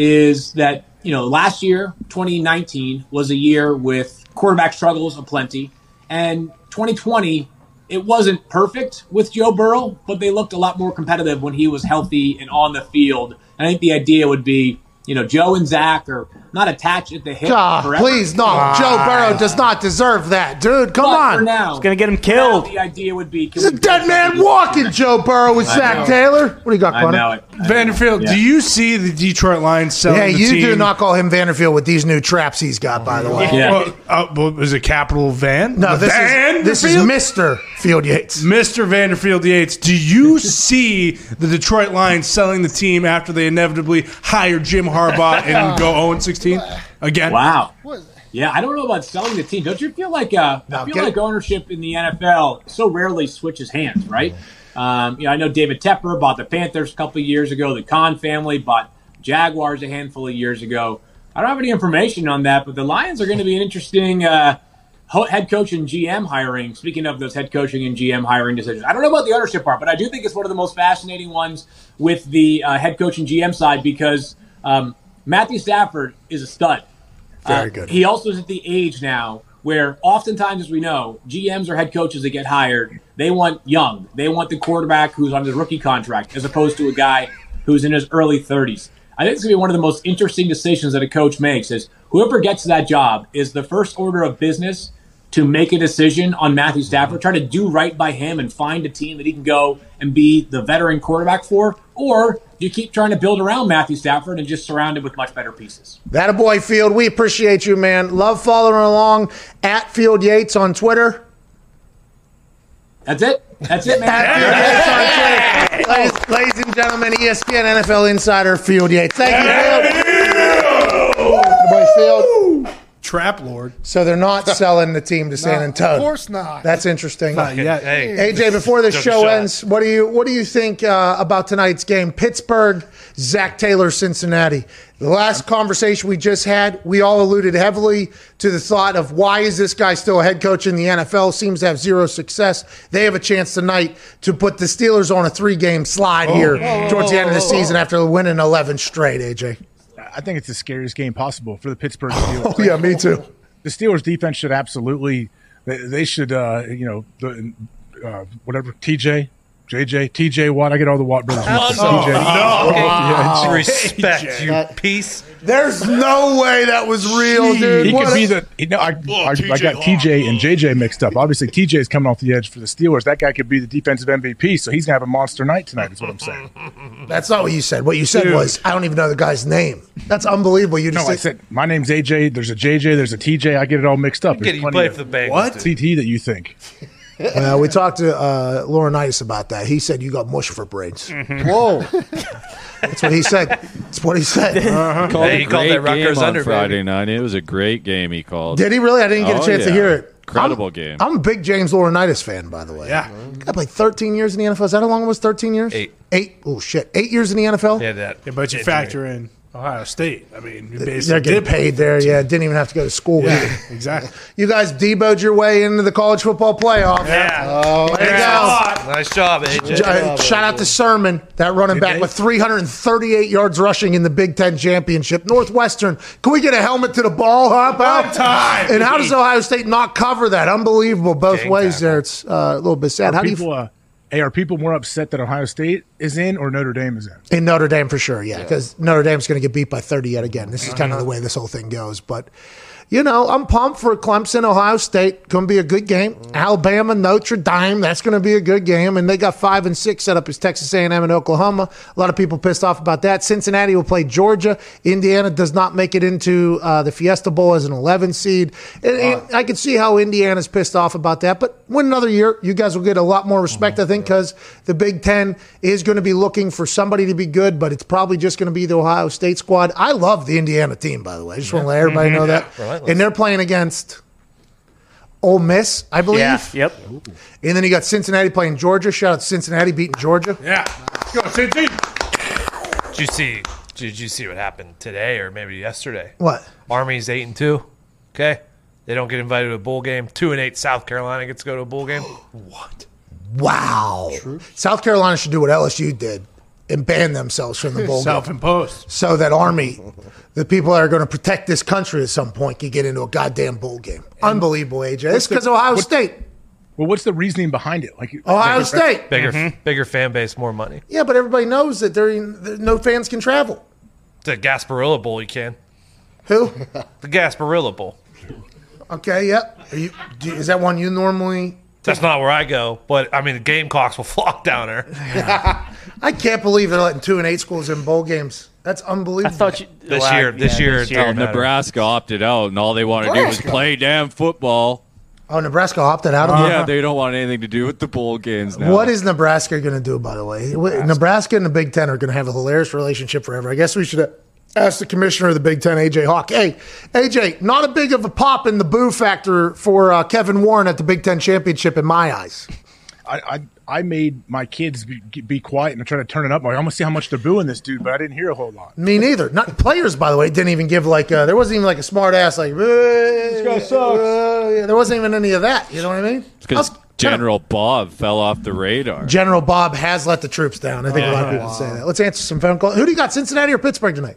is that, you know, last year, twenty nineteen, was a year with quarterback struggles aplenty, and twenty twenty, it wasn't perfect with Joe Burrow, but they looked a lot more competitive when he was healthy and on the field. And I think the idea would be, you know, Joe and Zach are not attached at the hip. God, forever. please, no. Uh, Joe Burrow does not deserve that, dude. Come but on. For now, It's going to get him killed. the idea would be, can He's a we dead man walking, Joe Burrow with I Zach know. Taylor. What do you got, I Quinn? know it. Vanderfield, Yeah. do you see the Detroit Lions selling Yeah, the you team? do not call him Vanderfield with these new traps he's got, by the way. Yeah. Well, uh, well, is it Capital Van? No, this is, this is Vanderfield? Mister Field Yates. Mister Vanderfield Yates, do you see the Detroit Lions selling the team after they inevitably hire Jim Harbaugh and go oh and sixteen again? Wow. Yeah, I don't know about selling the team. Don't you feel like uh, No, I feel get- like ownership in the N F L so rarely switches hands, right? Um, you know, I know David Tepper bought the Panthers a couple of years ago. The Kahn family bought Jaguars a handful of years ago. I don't have any information on that, but the Lions are going to be an interesting uh, ho- head coach and G M hiring. Speaking of those head coaching and G M hiring decisions, I don't know about the ownership part, but I do think it's one of the most fascinating ones with the uh, head coach and G M side because um, Matthew Stafford is a stud. Very Uh, good. He also is at the age now where oftentimes, as we know, G Ms or head coaches that get hired, they want young. They want the quarterback who's on his rookie contract as opposed to a guy who's in his early thirties. I think it's going to be one of the most interesting decisions that a coach makes is whoever gets that job is the first order of business to make a decision on Matthew Stafford, try to do right by him and find a team that he can go and be the veteran quarterback for, or you keep trying to build around Matthew Stafford and just surround him with much better pieces. That a boy, Field. We appreciate you, man. Love following along at Field Yates on Twitter. That's it. That's it, man. At Field Yates on Twitter. Ladies, ladies and gentlemen, E S P N N F L insider Field Yates. Thank you, Field. Good boy, Field. Trap Lord. So they're not selling the team to San No, Antonio. of course not. That's interesting. Not yet. Hey, A J, before the Took a show shot. ends, what do you what do you think uh, about tonight's game? Pittsburgh, Zach Taylor, Cincinnati. The last conversation we just had, we all alluded heavily to the thought of why is this guy still a head coach in the N F L? Seems to have zero success. They have a chance tonight to put the Steelers on a three-game slide here towards the end of the season after winning eleven straight, A J. I think it's the scariest game possible for the Pittsburgh Steelers. Oh, yeah, me too. The Steelers defense should absolutely, they, they should, uh, you know, the, uh, whatever, T J, J J, T J Watt. I get all the Watt brothers. Oh, T J. no. Yeah, Oh, respect, you piece. There's no way that was real, dude. He What could a- be the. You know, I, Oh, I, I T J got T J and J J mixed up. Obviously, T J is coming off the edge for the Steelers. That guy could be the defensive M V P, so he's gonna have a monster night tonight. Is what I'm saying. That's not what you said. What you said Dude. was, I don't even know the guy's name. That's unbelievable. You just No, I said my name's A J. There's a J J. There's a T J. I get it all mixed up. Get There's it, you plenty play of- for the Bengals. What? dude. T T that you think? Well, we talked to uh, Laurinaitis about that. He said you got mush for brains. Whoa. That's what he said. That's what he said. He called Hey, a he called great that Rutgers game on under, Friday baby. night. It was a great game. He called. Did he really? I didn't get a Oh, chance to yeah. hear it. Incredible I'm, game. I'm a big James Laurinaitis fan, by the way. Yeah. I played thirteen years in the N F L. Is that how long it was? thirteen years? Eight. Eight? Oh, shit. Eight years in the N F L? Yeah, that. Yeah, but you injury. factor in Ohio State. I mean, you basically They're getting did paid there. Yeah, didn't even have to go to school. Yeah, either. exactly. You guys deboed your way into the college football playoff. Yeah. Oh, way to go. Nice job, A J. Uh, Shout out to Sermon, that running back with three hundred thirty-eight yards rushing in the Big Ten championship. Northwestern, can we get a helmet to the ball, huh, pal? One time. And how does Ohio State not cover that? Unbelievable both ways there. It's uh, a little bit sad. Are How do you people, uh, hey, are people more upset that Ohio State is in or Notre Dame is in? In Notre Dame, for sure, yeah, because Notre Dame's going to get beat by thirty yet again. This is kind of the way this whole thing goes. But, you know, I'm pumped for Clemson, Ohio State. Going to be a good game. Alabama, Notre Dame, that's going to be a good game. And they got five and six set up as Texas A and M and Oklahoma. A lot of people pissed off about that. Cincinnati will play Georgia. Indiana does not make it into uh, the Fiesta Bowl as an eleven seed. And, and I can see how Indiana's pissed off about that. But win another year, you guys will get a lot more respect, I think, because the Big Ten is going to be looking for somebody to be good, but it's probably just going to be the Ohio State squad. I love the Indiana team, by the way. I just want to let everybody know that. And they're playing against Ole Miss, I believe. Yeah, yep. And then you got Cincinnati playing Georgia. Shout out to Cincinnati beating Georgia. Yeah. Let's go, Cincy. Did you see? Did you see what happened today or maybe yesterday? What? Army's eight and two. Okay, they don't get invited to a bowl game. Two and eight. South Carolina gets to go to a bowl game. What? Wow. True. South Carolina should do what L S U did and ban themselves from the bowl game. Self-imposed. So that Army, the people that are going to protect this country at some point, can get into a goddamn bowl game. Unbelievable, A J. It's because Ohio what- State. Well, what's the reasoning behind it? Like Ohio bigger, State. Bigger, bigger fan base, more money. Yeah, but everybody knows that there no fans can travel. The Gasparilla Bowl, you can. Who? The Gasparilla Bowl. Okay, yep. Are you, do, is that one you normally... That's not where I go, but I mean the Gamecocks will flock down there. I can't believe they're letting two and eight schools in bowl games. That's unbelievable. I thought you, This well, year, this yeah, year, this it Oh, don't matter. Nebraska opted out, and all they want to do is Nebraska? play damn football. Oh, Nebraska opted out of it? Yeah, they don't want anything to do with the bowl games now. What is Nebraska going to do, by the way? Nebraska. Nebraska and the Big Ten are going to have a hilarious relationship forever. I guess we should ask the commissioner of the Big Ten, A J Hawk. Hey, A J, not a big of a pop in the boo factor for uh, Kevin Warren at the Big Ten championship in my eyes. I, I I made my kids be, be quiet and I try to turn it up. Like, I'm gonna see how much they're booing this dude, but I didn't hear a whole lot. Me neither. Not players, by the way, didn't even give like uh, there wasn't even like a smart ass like this guy sucks. Uh, yeah, there wasn't even any of that. You know what I mean? Because General Bob fell off the radar. General Bob has let the troops down. I think a lot of people say that. Let's answer some phone calls. Who do you got, Cincinnati or Pittsburgh tonight?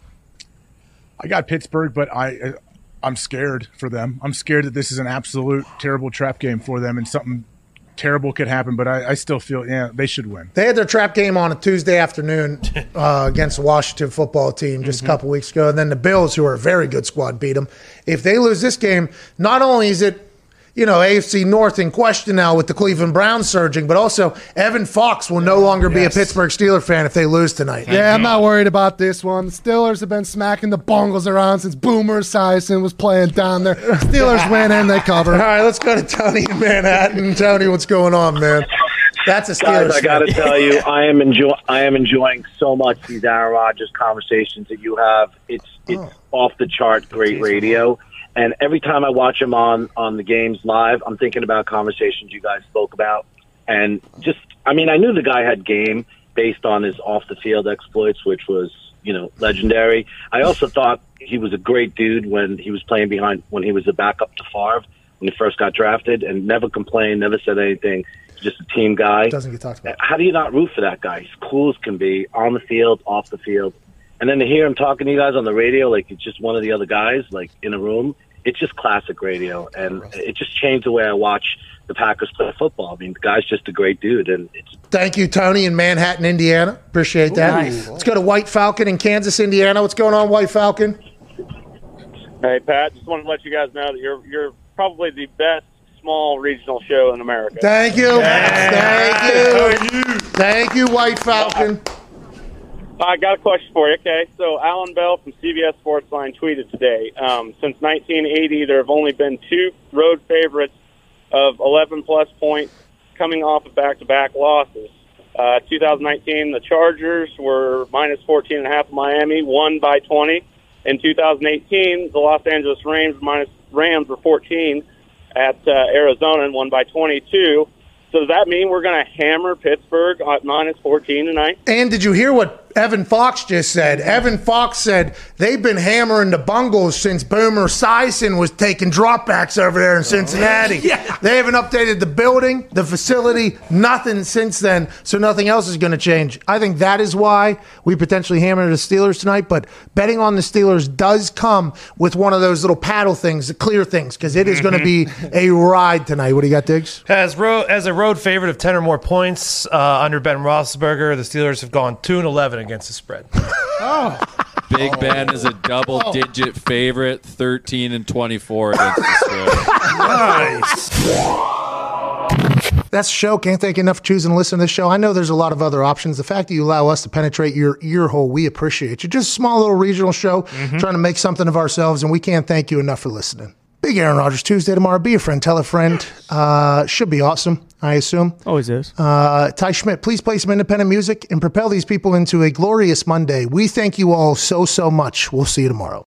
I got Pittsburgh, but I I'm scared for them. I'm scared that this is an absolute terrible trap game for them and something terrible could happen, but I, I still feel, yeah, they should win. They had their trap game on a Tuesday afternoon uh, against the Washington football team just mm-hmm. a couple weeks ago. And then the Bills, who are a very good squad, beat them. If they lose this game, not only is it, you know, A F C North in question now with the Cleveland Browns surging, but also Evan Fox will no longer yes. be a Pittsburgh Steelers fan if they lose tonight. Yeah, I'm not worried about this one. The Steelers have been smacking the bongles around since Boomer Esiason was playing down there. Steelers win and they cover. All right, let's go to Tony in Manhattan. Tony, what's going on, man? That's a Steelers. Guys, I got to tell you, I am enjoy. I am enjoying so much these Aaron Rodgers conversations that you have. It's it's oh. off the chart, great radio. And every time I watch him on, on the games live, I'm thinking about conversations you guys spoke about. And just, I mean, I knew the guy had game based on his off-the-field exploits, which was, you know, legendary. I also thought he was a great dude when he was playing behind, when he was a backup to Favre, when he first got drafted, and never complained, never said anything. Just a team guy. Doesn't get talked about. How do you not root for that guy? He's cool as can be, on the field, off the field. And then to hear him talking to you guys on the radio, like it's just one of the other guys, like in a room, it's just classic radio. And it just changed the way I watch the Packers play football. I mean, the guy's just a great dude. And it's Thank you, Tony, in Manhattan, Indiana. Appreciate that. Ooh, nice. Let's go to White Falcon in Kansas, Indiana. What's going on, White Falcon? Hey, Pat, just wanted to let you guys know that you're you're probably the best small regional show in America. Thank you. Yeah. Thank you. Thank you, White Falcon. I got a question for you, okay? So Alan Bell from C B S Sportsline tweeted today, um, since nineteen eighty, there have only been two road favorites of eleven-plus points coming off of back-to-back losses. Uh, twenty nineteen, the Chargers were minus fourteen and a half Miami, won by twenty. In two thousand eighteen, the Los Angeles Rams minus Rams were fourteen at uh, Arizona and won by twenty-two. So does that mean we're going to hammer Pittsburgh at minus fourteen tonight? And did you hear what Evan Fox just said. Evan Fox said they've been hammering the Bungles since Boomer Esiason was taking dropbacks over there in Cincinnati. Yeah. They haven't updated the building, the facility, nothing since then, so nothing else is going to change. I think that is why we potentially hammer the Steelers tonight, but betting on the Steelers does come with one of those little paddle things, the clear things, because it is going to be a ride tonight. What do you got, Diggs? As, ro- as a road favorite of ten or more points uh, under Ben Roethlisberger, the Steelers have gone two and eleven against the spread. Oh. Big Ben is a double-digit favorite, thirteen and twenty-four against the spread. Nice. That's the show. Can't thank you enough for choosing to listen to this show. I know there's a lot of other options. The fact that you allow us to penetrate your ear hole, we appreciate you. Just a small little regional show, mm-hmm. trying to make something of ourselves, and we can't thank you enough for listening. Big Aaron Rodgers Tuesday tomorrow. Be a friend. Tell a friend. Uh, should be awesome, I assume. Always is. Uh, Ty Schmidt, please play some independent music and propel these people into a glorious Monday. We thank you all so, so much. We'll see you tomorrow.